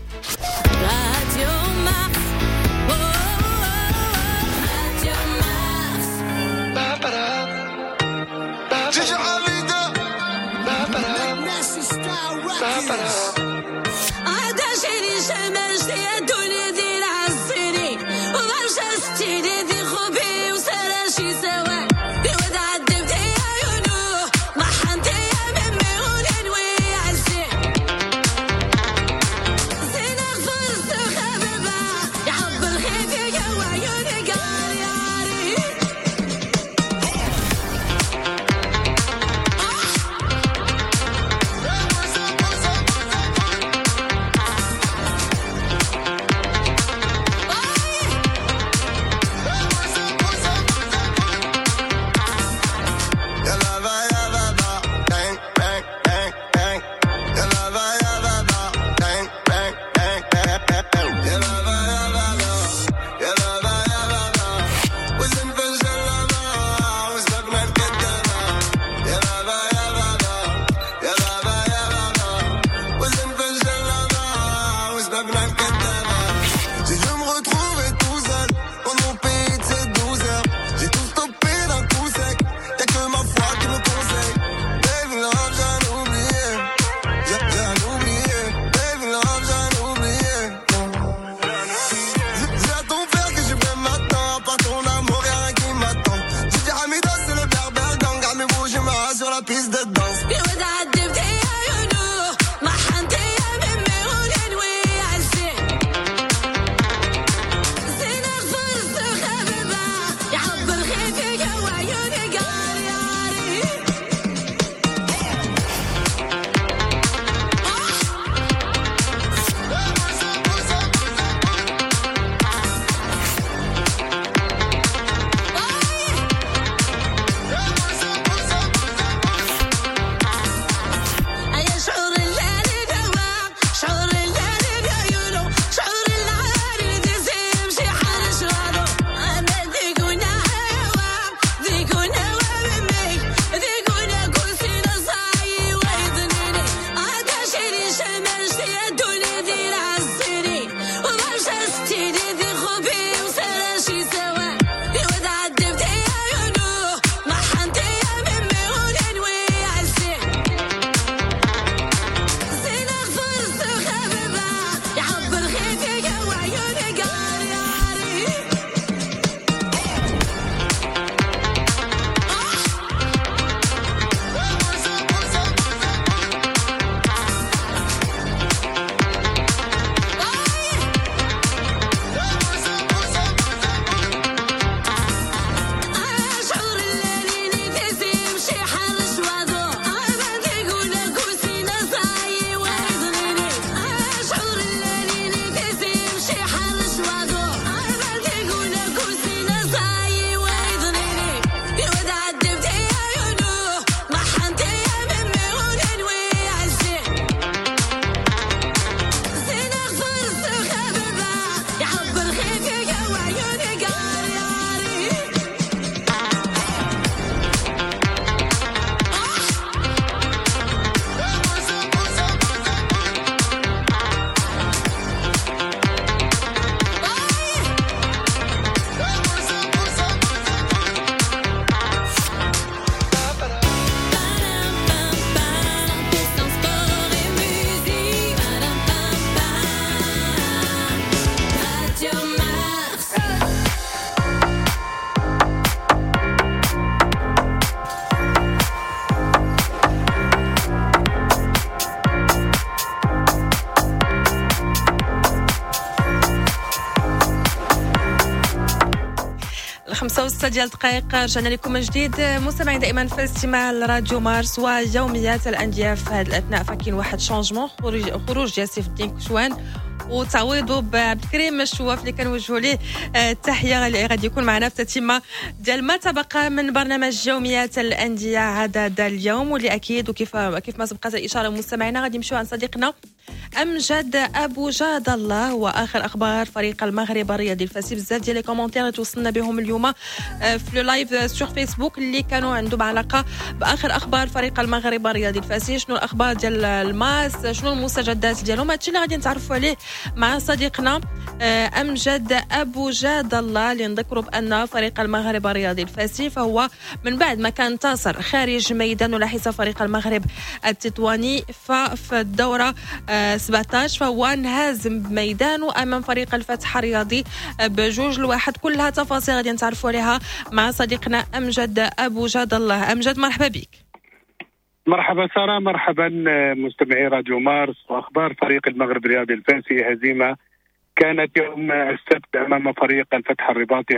Speaker 1: 5:06 دقائق. رجعنا لكم من جديد مستمعين دائما في استماع راديو مارس ويوميات الأندية. في هذه الأثناء فكاين واحد شونجمون، خروج ديال سيف الدين كشوان وتعويضه بعبد الكريم الشواف اللي كنوجهوا ليه التحيه اللي غادي يكون معنا في التتمه ديال ما تبقى من برنامج يوميات الانديه هذا اليوم، واللي اكيد وكيف ما سبقت الاشاره مستمعينا غادي نمشيو عند صديقنا امجد ابو جاد الله واخر اخبار فريق المغرب الرياضي الفاسي. بزاف ديال لي كومونتير اللي توصلنا بهم اليوم في اللايف سور فيسبوك اللي كانوا عندهم علاقه باخر اخبار فريق المغرب الرياضي الفاسي، شنو الاخبار ديال الماس، شنو المستجدات ديالهم، هادشي اللي غادي نتعرفوا عليه مع صديقنا امجد ابو جاد الله. اللي نذكروا بان فريق المغرب الرياضي الفاسي فهو من بعد ما كان انتصر خارج ميدان لاحظ فريق المغرب التطواني في الدوره 17 فهو انهزم بميدانه امام فريق الفتح الرياضي ب2-1. كلها تفاصيل غادي نتعرفوا عليها مع صديقنا امجد ابو جاد الله. امجد مرحبا بك.
Speaker 13: مرحبا سارة، مرحبا مستمعي راديو مارس. واخبار فريق المغرب الرياضي الفاسي هزيمه كانت يوم السبت امام فريق الفتح الرباطي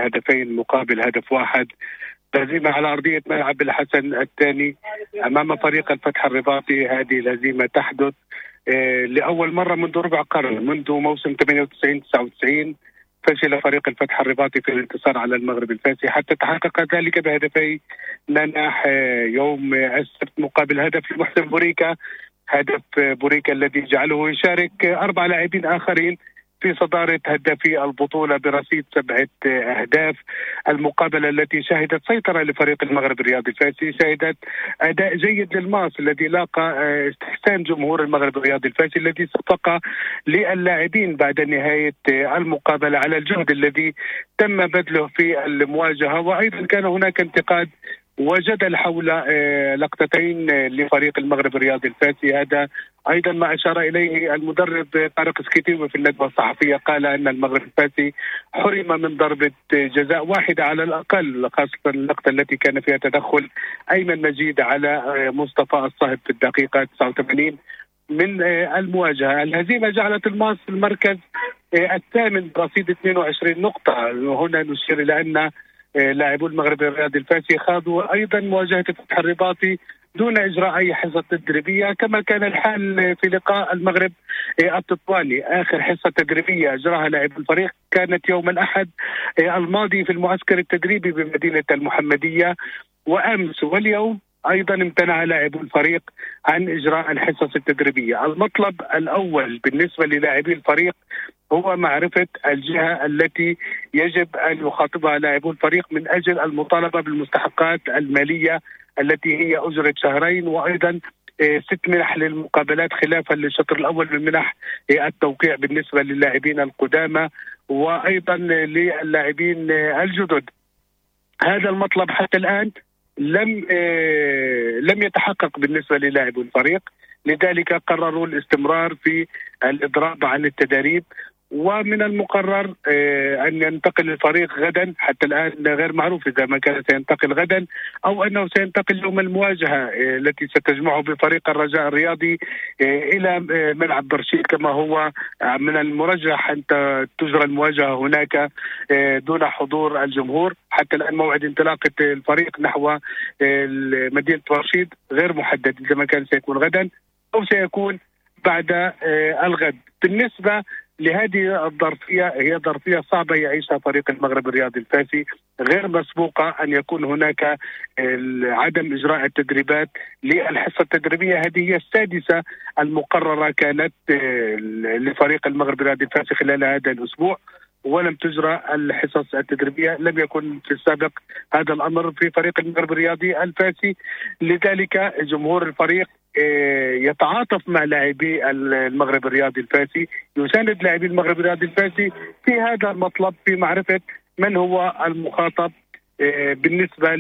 Speaker 13: 2-1. هزيمه على ارضيه ملعب الحسن الثاني امام فريق الفتح الرباطي. هذه الهزيمه تحدث لأول مرة منذ ربع قرن، منذ موسم 98-99 فشل فريق الفتح الرباطي في الانتصار على المغرب الفاسي، حتى تحقق ذلك بهدفي نناح يوم السبت مقابل هدف لمحسن بوريكا، هدف بوريكا الذي جعله يشارك 4 لاعبين آخرين في صدارة هدافي البطولة برصيد 7 أهداف. المقابلة التي شهدت سيطرة لفريق المغرب الرياضي الفاسي، شهدت أداء جيد للماس الذي لاقى استحسان جمهور المغرب الرياضي الفاسي، الذي صفق للاعبين بعد نهاية المقابلة على الجهد الذي تم بذله في المواجهة. وأيضا كان هناك انتقاد وجدل حول لقطتين لفريق المغرب الرياضي الفاسي. هذا أيضا ما أشار إليه المدرب طارق سكيتيوي في الندوة الصحفية، قال أن المغرب الفاسي حرم من ضربة جزاء واحدة على الأقل، خاصة اللقطة التي كان فيها تدخل أيمن مجيد على مصطفى الصهد في الدقيقة 89 من المواجهة. الهزيمة جعلت الماس في المركز الثامن برصيد 22 نقطة. وهنا نشير إلى أن لاعبو المغرب الرياضي الفاسي خاضوا أيضا مواجهة الفتح الرباطي دون إجراء أي حصة تدريبية، كما كان الحال في لقاء المغرب التطواني. آخر حصة تدريبية أجراها لاعب الفريق كانت يوم الأحد الماضي في المعسكر التدريبي بمدينة المحمدية، وأمس واليوم أيضا امتنع لاعب الفريق عن إجراء الحصص التدريبية. المطلب الأول بالنسبة للاعبي الفريق هو معرفة الجهة التي يجب أن يخاطبها لاعبو الفريق من أجل المطالبة بالمستحقات المالية التي هي أجرة 2 شهرين، وأيضا 6 منح للمقابلات خلافا للشطر الأول من منح التوقيع بالنسبة للاعبين القدامى وأيضا للاعبين الجدد. هذا المطلب حتى الآن لم يتحقق بالنسبة للاعبو الفريق، لذلك قرروا الاستمرار في الإضراب عن التدريب. ومن المقرر أن ينتقل الفريق غدا، حتى الآن غير معروف إذا ما كان سينتقل غدا أو أنه سينتقل يوم المواجهة التي ستجمعه بفريق الرجاء الرياضي إلى ملعب برشيد، كما هو من المرجح أن تجرى المواجهة هناك دون حضور الجمهور. حتى الآن موعد انطلاقة الفريق نحو مدينة برشيد غير محدد، إذا ما كان سيكون غدا أو سيكون بعد الغد. بالنسبة لهذه الظرفية، هي ظرفية صعبة يعيشها فريق المغرب الرياضي الفاسي، غير مسبوقة أن يكون هناك عدم إجراء التدريبات للحصة التدريبية. هذه هي السادسة المقررة كانت لفريق المغرب الرياضي الفاسي خلال هذا الأسبوع، ولم تجرى الحصص التدريبية. لم يكن في السابق هذا الأمر في فريق المغرب الرياضي الفاسي، لذلك جمهور الفريق يتعاطف مع لاعبي المغرب الرياضي الفاسي، يساند لاعبي المغرب الرياضي الفاسي في هذا المطلب، في معرفة من هو المخاطب بالنسبة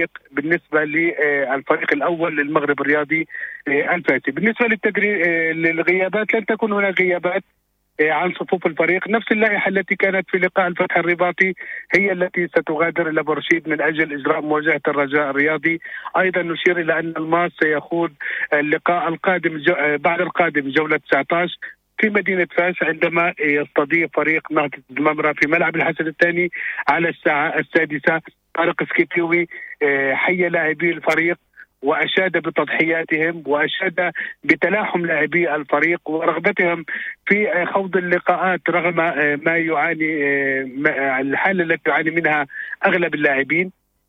Speaker 13: للفريق الأول للمغرب الرياضي الفاسي. بالنسبة للغيابات لن تكون هناك غيابات عن صفوف الفريق. نفس اللائحة التي كانت في لقاء الفتح الرباطي هي التي ستغادر إلى برشيد من أجل إجراء مواجهة الرجاء الرياضي. أيضا نشير إلى أن الماس سيخوض اللقاء القادم بعد القادم جولة 19 في مدينة فاس، عندما يستضيف فريق نهضة الممرة في ملعب الحسن الثاني على الساعة 6 طارق سكيبيوي حيا لاعبي الفريق وأشاد بتضحياتهم وأشاد بتلاحم لاعبي الفريق ورغبتهم في خوض اللقاءات رغم ما يعاني الحالة التي يعاني منها أغلب اللاعبين.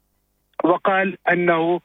Speaker 13: وقال أنه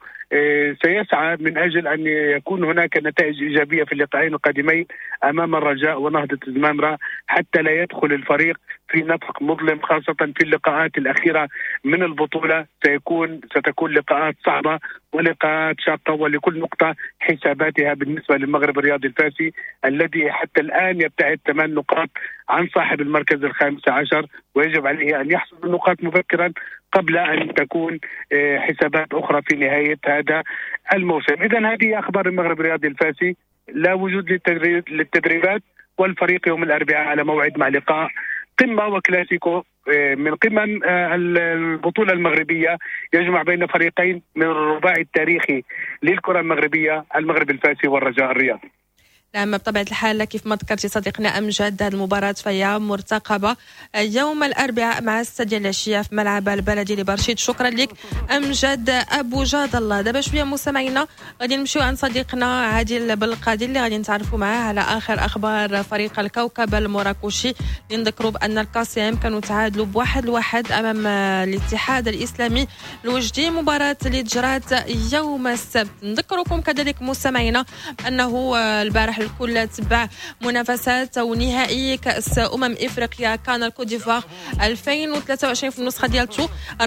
Speaker 13: سيسعى من أجل أن يكون هناك نتائج إيجابية في اللقاءين القادمين أمام الرجاء ونهضة الزمامرة حتى لا يدخل الفريق في نفق مظلم، خاصة في اللقاءات الأخيرة من البطولة. ستكون لقاءات صعبة ولقاءات شاقة، ولكل نقطة حساباتها بالنسبة للمغرب الرياضي الفاسي الذي حتى الآن يبتعد 8 نقاط عن صاحب المركز ال15، ويجب عليه أن يحصد النقاط مبكرا قبل أن تكون حسابات أخرى في نهاية هذا الموسم. إذن هذه أخبار المغرب الرياضي الفاسي. لا وجود للتدريبات، والفريق يوم الأربعاء على موعد مع لقاء قمة وكلاسيكو من قمم البطولة المغربية يجمع بين فريقين من الرباعي التاريخي للكرة المغربية، المغرب الفاسي والرجاء الرياضي.
Speaker 1: نعم، بطبيعة الحال كيف ما ذكرتي صديقنا أمجد، هذه المباراة فهي مرتقبة يوم الأربعاء مع السادية العشية في ملعب البلدي لبرشيد. شكرا لك أمجد أبو جاد الله. دابا شوية مستمعينا غادي نمشيو عند صديقنا عادل بالقادي اللي غادي نتعرفوا معاه على آخر أخبار فريق الكوكب المراكشي. نذكروا بأن الكاسيم كانوا تعادلوا ب1-1 أمام الاتحاد الإسلامي الوجدي، مباراة اللي تجرات يوم السبت. نذكركم كذلك مستمعينا أنه البارح الكل تبع منافسات ونهائي كأس إفريقيا كان الكوت ديفوار 2023 في النسخة ديالته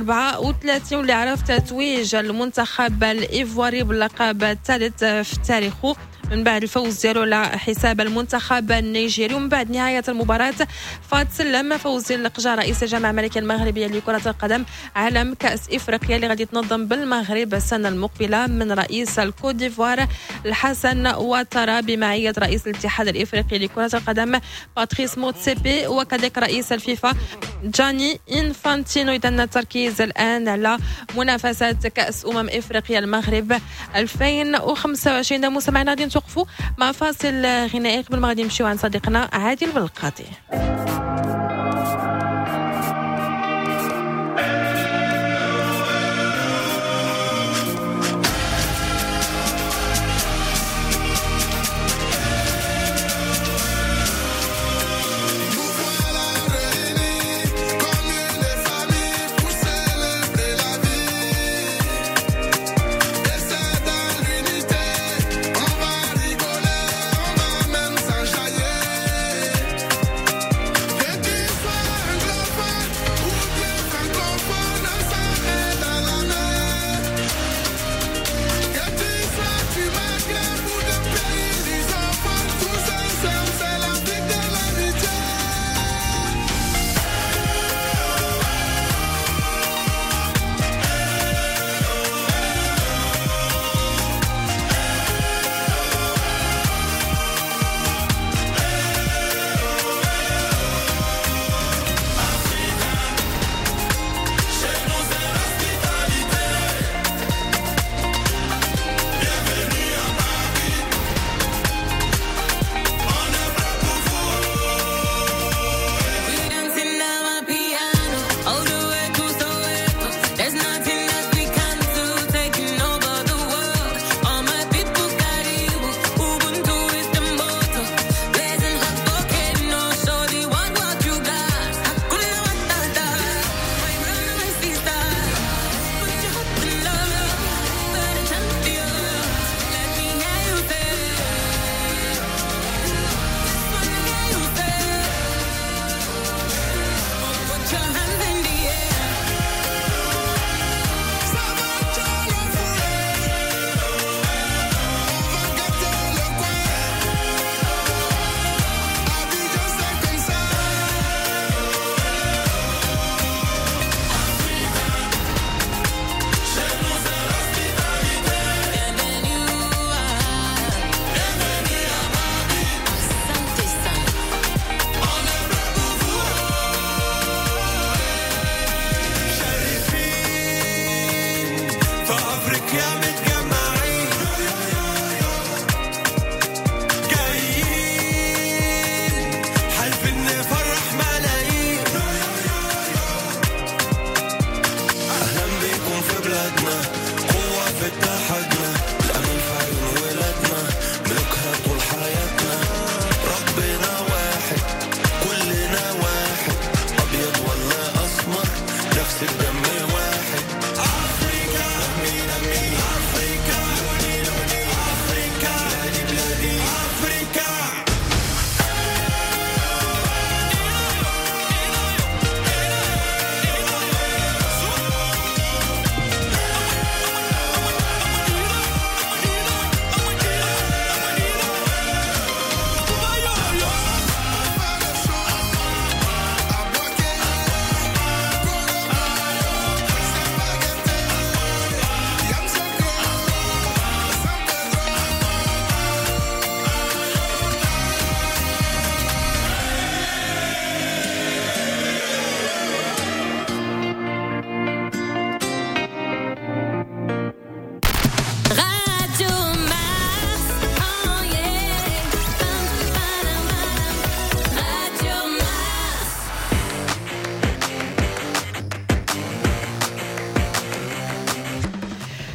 Speaker 1: 34 واللي عرف تتويج المنتخب الإيفواري باللقب الثالث في تاريخه من بعد الفوز ديالو على حساب المنتخب النيجيري. ومن بعد نهاية المباراة فتسلم فوزي اللقجة رئيس الجامعة الملكية المغربية لكرة القدم علم كأس إفريقيا اللي غادي تنظم بالمغرب السنة المقبلة من رئيس الكوت ديفوار الحسن واتارا بمعية رئيس الاتحاد الإفريقي لكرة القدم باتريس موتسيبي وكذلك رئيس الفيفا جاني إنفانتينو. إذن التركيز الآن على منافسات كأس إفريقيا المغرب 2025. مستمعينا غادي نتوقفوا مع فاصل غنائي قبل ما غادي نمشيو عند صديقنا عادل بالقاضي.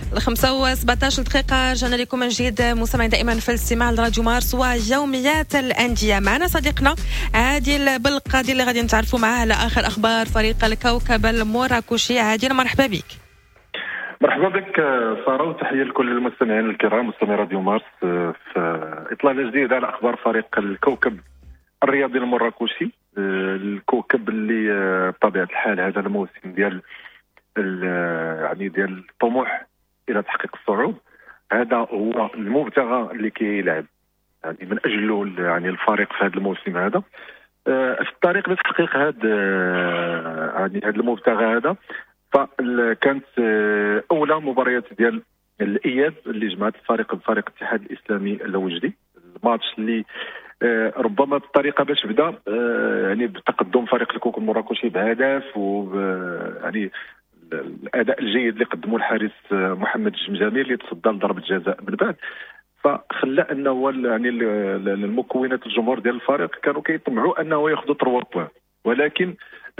Speaker 1: 5:17 دقيقة رجعنا لكم من جديد مستمعين دائما في الاستماع لراديو مارس ويوميات الأندية. معنا صديقنا عادل بالقادي اللي غادي نتعرفوا معاه على آخر أخبار فريق الكوكب المراكشي. عادل مرحبا بك.
Speaker 14: مرحبا بك سارة، وتحية لكل المستمعين الكرام مستمعي راديو مارس في إطلالة جديدة على أخبار فريق الكوكب الرياضي المراكشي. الكوكب اللي بطبيعة الحال هذا الموسم ديال يعني ديال الطموح الى تحقيق الصعود، هذا هو المبتغى اللي كيلعب يعني من اجله يعني الفريق في هذا الموسم هذا. في الطريق لتحقيق هذا يعني هذا المبتغى هذا، فكانت اولى مباريات ديال الاياب اللي جمعت فريق الاتحاد الاسلامي الوجدي، الماتش اللي ربما بالطريقه باش بدا يعني بتقدم فريق الكوكب المراكشي بهدف، و يعني الاداء الجيد اللي قدمه الحارس محمد الجمجامي اللي تصدى لضربه جزاء من بعد، فخلى انه يعني المكونات الجمهور ديال الفريق كانوا كيطمعوا انه ياخذوا 3 بوان، ولكن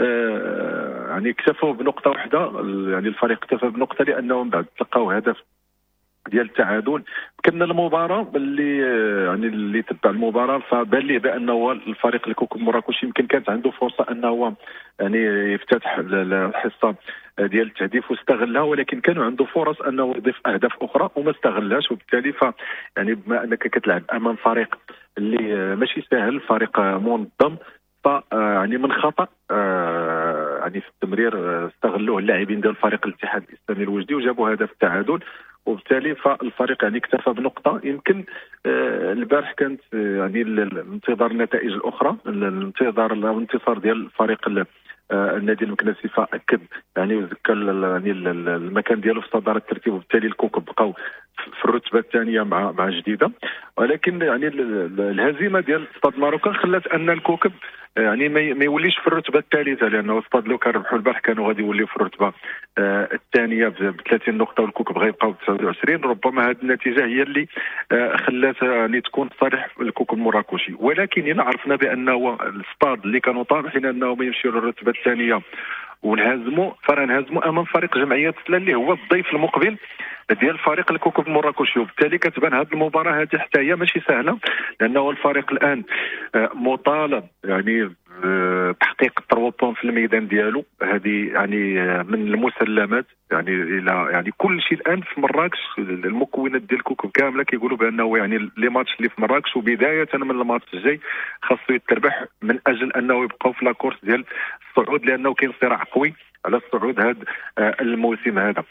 Speaker 14: يعني اكتفوا بنقطه واحده. يعني الفريق اكتفى بنقطه لانه من بعد تلقاو هدف ديال التعادل. كنا المباراه اللي يعني اللي تبع المباراه فبان ليه بانه الفريق الكوكب المراكشي يمكن كانت عنده فرصه انه يعني يفتتح الحصه ديال التهديف واستغلها، ولكن كانوا عنده فرص انه يضيف اهداف اخرى وما استغلهاش، وبالتالي يعني بما انك كتلعب امام فريق اللي ماشي سهل، فريق منظم، ف يعني من خطا يعني في التمرير استغلوه اللاعبين ديال فريق الاتحاد الاسلامي الوجدي وجابوا هدف التعادل، وبالتالي فالفريق يعني اكتفى بنقطه. يمكن البارح كانت يعني الانتظار النتائج الاخرى، الانتصار ديال فريق النادي المكنسي فاكد يعني وذكر يعني المكان ديالو في صداره الترتيب، وبالتالي الكوكب بقاو في الرتبه الثانيه مع جديده. ولكن يعني الهزيمه ديال استاد ماروكان خلات ان الكوكب يعني ما يوليش في الرتبه الثالثه، لانه استاد لو كان ربحوا البارح كانوا غادي يوليو في الرتبه الثانيه ب 30 نقطه، والكوكب غيبقاو ب 29. ربما هذه النتيجه هي اللي خلات يعني تكون صالح الكوكب المراكشي، ولكن هنا عرفنا بانه الاستاد اللي كانوا طامحين انهم يمشيوا للرتبه الثانيه ونهزموا، فنهزموا امام فريق جمعيه سلال اللي هو الضيف المقبل ديال فريق الكوكب المراكشي، وبالتالي كتبان هذه المباراه هذه حتى هي ماشي سهله، لانه الفريق الان مطالب يعني تحقيق 3 بوان في الميدان ديالو. هذه يعني من المسلمات يعني الى يعني كل شيء الان في مراكش، المكونات ديال الكوكب كامله كيقولوا بانه يعني لي ماتش اللي في مراكش وبدايه من الماتش الجاي خاصو يتربح من اجل انه يبقاو في لاكورس ديال الصعود، لانه كاين صراع قوي على الصعود هذا الموسم هذا.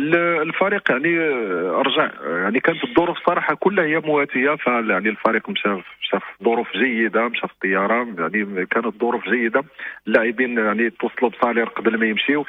Speaker 14: الفريق يعني رجع يعني كانت الظروف صراحه كلها هي مواتيه، فيعني الفريق مشى في ظروف جيده، مشى في الطياره يعني كانت ظروف جيده، اللاعبين يعني توصلوا بصالير قبل ما يمشيو.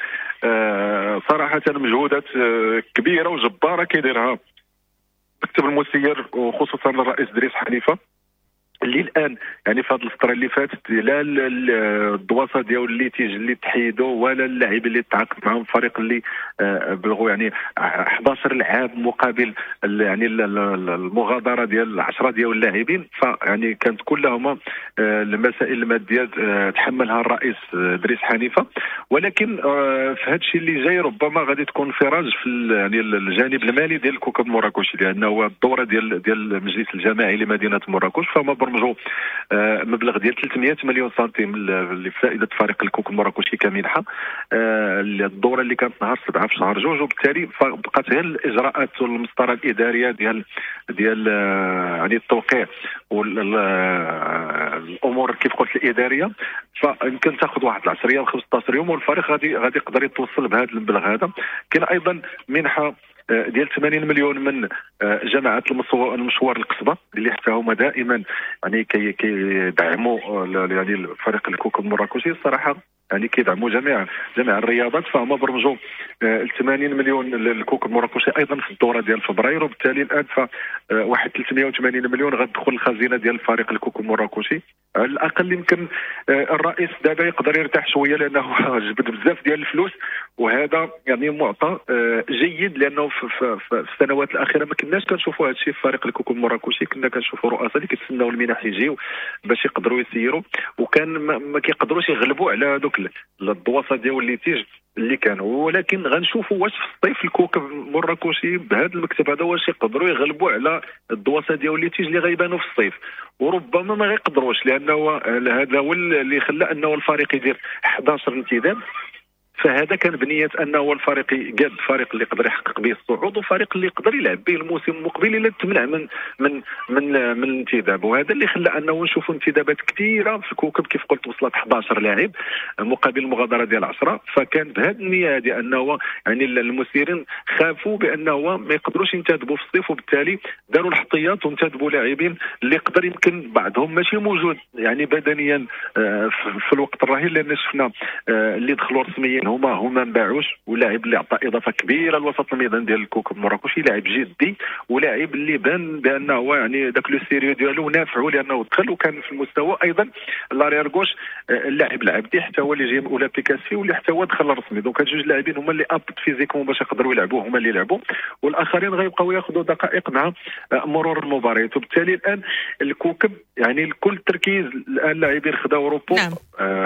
Speaker 14: صراحه مجهودات كبيره وجباره كيديرها مكتب المسير وخصوصا الرئيس دريس حنيفه، اللي الان يعني في هذه الفتره اللي فاتت لا الدواسه ديال الليتيج اللي تحيدوا ولا اللاعبين اللي تعاقد معهم الفريق اللي بلغوا يعني 11 لاعب مقابل يعني المغادره ديال 10 ديال اللاعبين، فيعني كانت كلها المسائل الماديه تحملها الرئيس دريس حنيفه. ولكن في هذا الشيء اللي جاي ربما غادي تكون انفراج في يعني الجانب المالي ديال الكوكب المراكشي، لانه الدوره ديال المجلس الجماعي لمدينه مراكش فما برمجوا مبلغ ديال 300 مليون سنتيم لفائده فريق الكوكب المراكشي كمنحه. الدوره اللي كانت نهار 7 في شهر 2، وبالتالي بقات غير الاجراءات والمسطره الاداريه ديال يعني التوقيع والامور كيف قلت الاداريه، فيمكن تاخذ واحد 10 ايام 15 يوم والفريق غادي يقدر يتوصل بهذا المبلغ هذا. كاين ايضا منحه ديال 80 مليون من جماعه المشوار القصبه اللي حتى هما دائما يعني كيدعموا يعني فريق الكوكب المراكشي. الصراحه يعني كيدعموا جميع الرياضات، فهم برمجوا 80 مليون للكوكب المراكشي ايضا في الدوره ديال فبراير، وبالتالي الان واحد 380 مليون غتدخل الخزينه ديال فريق الكوكب المراكشي. على الاقل يمكن الرئيس دابا يقدر يرتاح شويه لانه جبد بزاف ديال الفلوس، وهذا يعني معطى جيد، لانه في السنوات الاخيره ما كناش كنشوفوا هذا الشيء في فريق الكوكب المراكشي. كنا كنشوفوا رؤساء اللي كيتسناو المنح يجيو باش يقدروا يسيروا، وكان ما كيقدروش يغلبوا على هذوك الدواسه ديال الليتيج اللي كانوا، ولكن غنشوفوا واش في الصيف الكوكب مراكشي بهذا المكتب هذا واش يقدروا يغلبوا على الدواسه ديال ليتيج اللي غيبانوا في الصيف. وربما ما غيقدروش، لانه هذا هو اللي خلى انه الفريق يدير 11 انتداب. فهذا كان بنيه انه الفريق يقاد فريق اللي يقدر يحقق به الصعود، وفريق اللي يقدر يلعب به الموسم المقبل الا تمنع من الانتداب. وهذا اللي خلى انه نشوفوا انتدابات كثيره في الكوكب، كيف قلت وصلت 11 لاعب مقابل المغادره ديال 10. فكان بهذه النيه هذه انه يعني المسيرين خافوا بانه ما يقدروش ينتدبوا في الصيف، وبالتالي داروا الاحتياط وانتدبوا لاعبين اللي يقدر يمكن بعضهم ماشي موجود يعني بدنيا في الوقت الراهن، لان شفنا اللي دخلوا رسميا هما ما باعوش، ولاعب اللي عطى اضافه كبيره لوسط الميدان ديال الكوكب المراكشي، لاعب جدي ولاعب اللي بان بانه يعني داك لو سيريو ديالو نافعو لانه دخل وكان في المستوى. ايضا لارير غوش اللاعب العبدي حتى هو اللي جاي من اولى بيكاسي واللي حتى هو دخل رسمي. دونك هاد جوج لاعبين هما اللي ابط فيزيكمون باش يقدروا يلعبوا، هما اللي يلعبوا، والاخرين غيبقاو ياخذوا دقائق مع مرور المباريات. وبالتالي الان الكوكب يعني الكل تركيز الان لاعبين خداو روبو.
Speaker 1: نعم.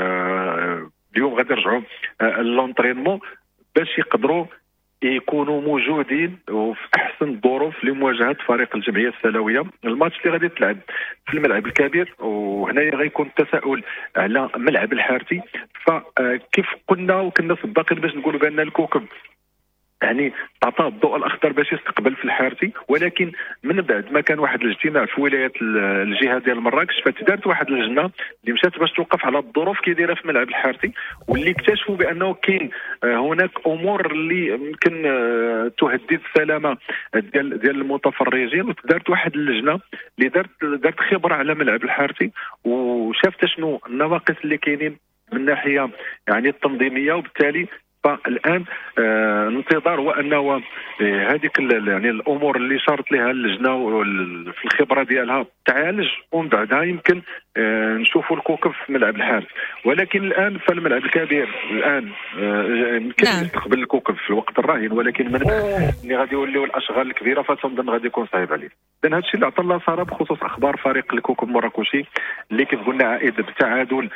Speaker 14: اليوم غادي يرجعوا لونطرينمون باش يقدروا يكونوا موجودين وفي احسن الظروف لمواجهه فريق الجمعيه السلويه. الماتش اللي غادي تلعب في الملعب الكبير، وهنايا غيكون التساؤل على ملعب الحارتي. فكيف قلنا وكنا سباقين باش نقولوا بان الكوكب يعني تعطى الضوء الاخضر باش يستقبل في الحارتي، ولكن من بعد ما كان واحد الاجتماع في ولايه الجهه ديال مراكش فتدارت واحد اللجنه اللي مشات باش توقف على الظروف كي دايره في ملعب الحارتي، واللي اكتشفوا بانه كاين هناك امور اللي يمكن تهدد السلامه ديال المتفرجين. وتدارت واحد اللجنه اللي دارت خبره على ملعب الحارتي وشافت شنو النواقص اللي كاينين من ناحيه يعني التنظيميه. وبالتالي فالان الانتظار هو انه هذيك يعني الامور اللي شارت لها اللجنه في الخبره ديالها تعالج، ومن بعدها يمكن نشوفوا الكوكب في ملعب الحارس. ولكن الان في الملعب الكبير الان يمكن يستقبل الكوكب في الوقت الراهن، ولكن من اللي غادي يوليو الاشغال الكبيره فتنظن غادي يكون صعيب عليه. اذا هذا الشيء اللي عطى الله صار بخصوص اخبار فريق الكوكب المراكشي اللي كيف قلنا عائد بالتعادل.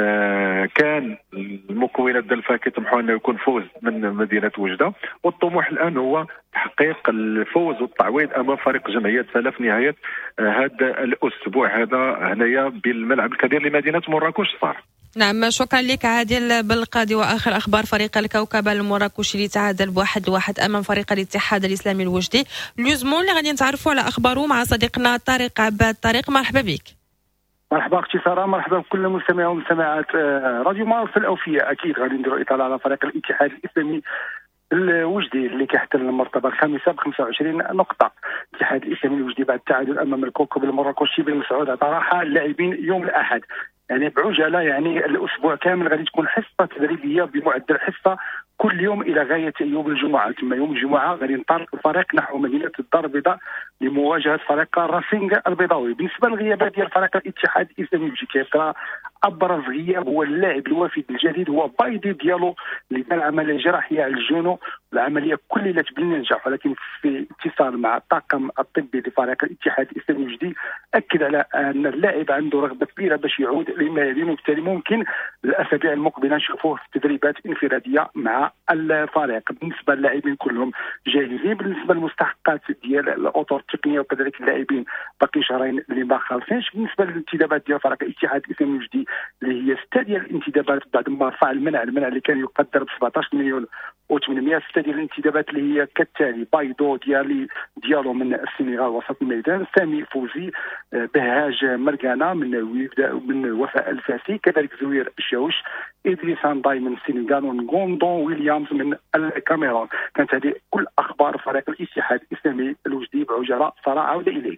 Speaker 14: كان المكونات ديال الفاكهه طمحوا انه يكون فوز من مدينه وجده، والطموح الان هو تحقيق الفوز والتعويض امام فريق جمعيه سلا في نهايه هذا الاسبوع هذا هنايا بالملعب الكبير لمدينه مراكش. صار
Speaker 1: نعم، شكرا لك عادل بالقادي. واخر اخبار فريق الكوكب المراكشي اللي تعادل ب1-1 امام فريق الاتحاد الاسلامي الوجدي. لوزمون اللي غادي نتعرفوا على اخباره مع صديقنا طارق عباد. طارق مرحبا بك.
Speaker 7: مرحبا اختي ساره، مرحبا بكل مستمعي ومستمعات راديو مارس الاوفياء. اكيد غادي نديروا اطلاله على فريق الاتحاد الاسلامي الوجدي اللي كيحتل المرتبه الخامسه ب25 نقطه. الاتحاد الاسلامي الوجدي بعد التعادل امام الكوكب المراكشي بن مسعود عطا راحه اللاعبين يوم الاحد، يعني بعجاله، يعني الاسبوع كامل غادي تكون حصه تدريبيه بمعدل حصه كل يوم الى غايه يوم الجمعه. ثم يوم الجمعه غادي ينطلق الفريق نحو مدينه الدار البيضاء لمواجهه فريق راسينغ البيضاوي. بالنسبه للغيابات ديال فريق الاتحاد الاسلامي الوجدي كيبقى ابرز غياب هو اللاعب الوافد الجديد هو بايدي ديالو اللي دار عمليه جراحيه على الجنو. العمليه كللت بالنجاح، ولكن في اتصال مع الطاقم الطبي لفريق الاتحاد الاسلامي الوجدي اكد على ان اللاعب عنده رغبه كبيره باش يعود للميادين، وبالتالي ممكن الاسابيع المقبله نشوفوه في تدريبات انفراديه مع الفريق. بالنسبه للاعبين كلهم جاهزين. بالنسبه للمستحقات ديال الاطر التقنيه وكذلك اللاعبين باقي شهرين اللي ما خالصينش. بالنسبه للانتدابات ديال فريق الاتحاد الاسلامي الوجدي اللي هي 6 ديال الانتدابات بعد ما رفع المنع اللي كان يقدر ب 17 مليون و800. 6 ديال الانتدابات اللي هي كالتالي: بايدو ديالو من السنغال وسط الميدان، سامي فوزي، بهاج مرقانه من وفاء الفاسي، كذلك زوير الشاوش، ادريس هانداي من السنغال، ونغوندون ويليامز من الكاميرون. كانت هذه كل اخبار فريق الاتحاد الاسلامي الوجدي بعجاله. صراحه عوده اليك.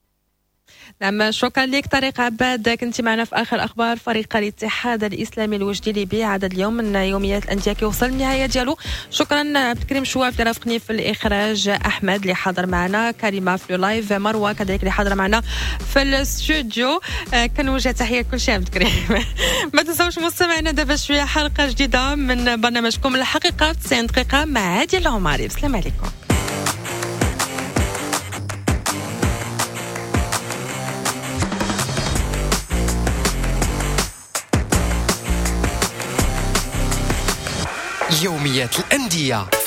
Speaker 1: نعم، شكرا لك طارق عباد. كنت معنا في اخر اخبار فريق الاتحاد الاسلامي الوجدي اللي بعدد اليوم من يوميات الانديه كيوصل النهايه ديالو. شكرا عبد الكريم شواف اللي رافقني في الاخراج، احمد اللي حاضر معنا، كريمه في لايف، مروه كذلك اللي حاضره معنا في الاستوديو. كنوجه تحيه لكل شيء عبد الكريم. ما تنساوش مستمعينا دابا شويه حلقه جديده من برنامجكم الحقيقه 90 دقيقه مع عادل العماري. السلام عليكم.
Speaker 15: يوميات الأندية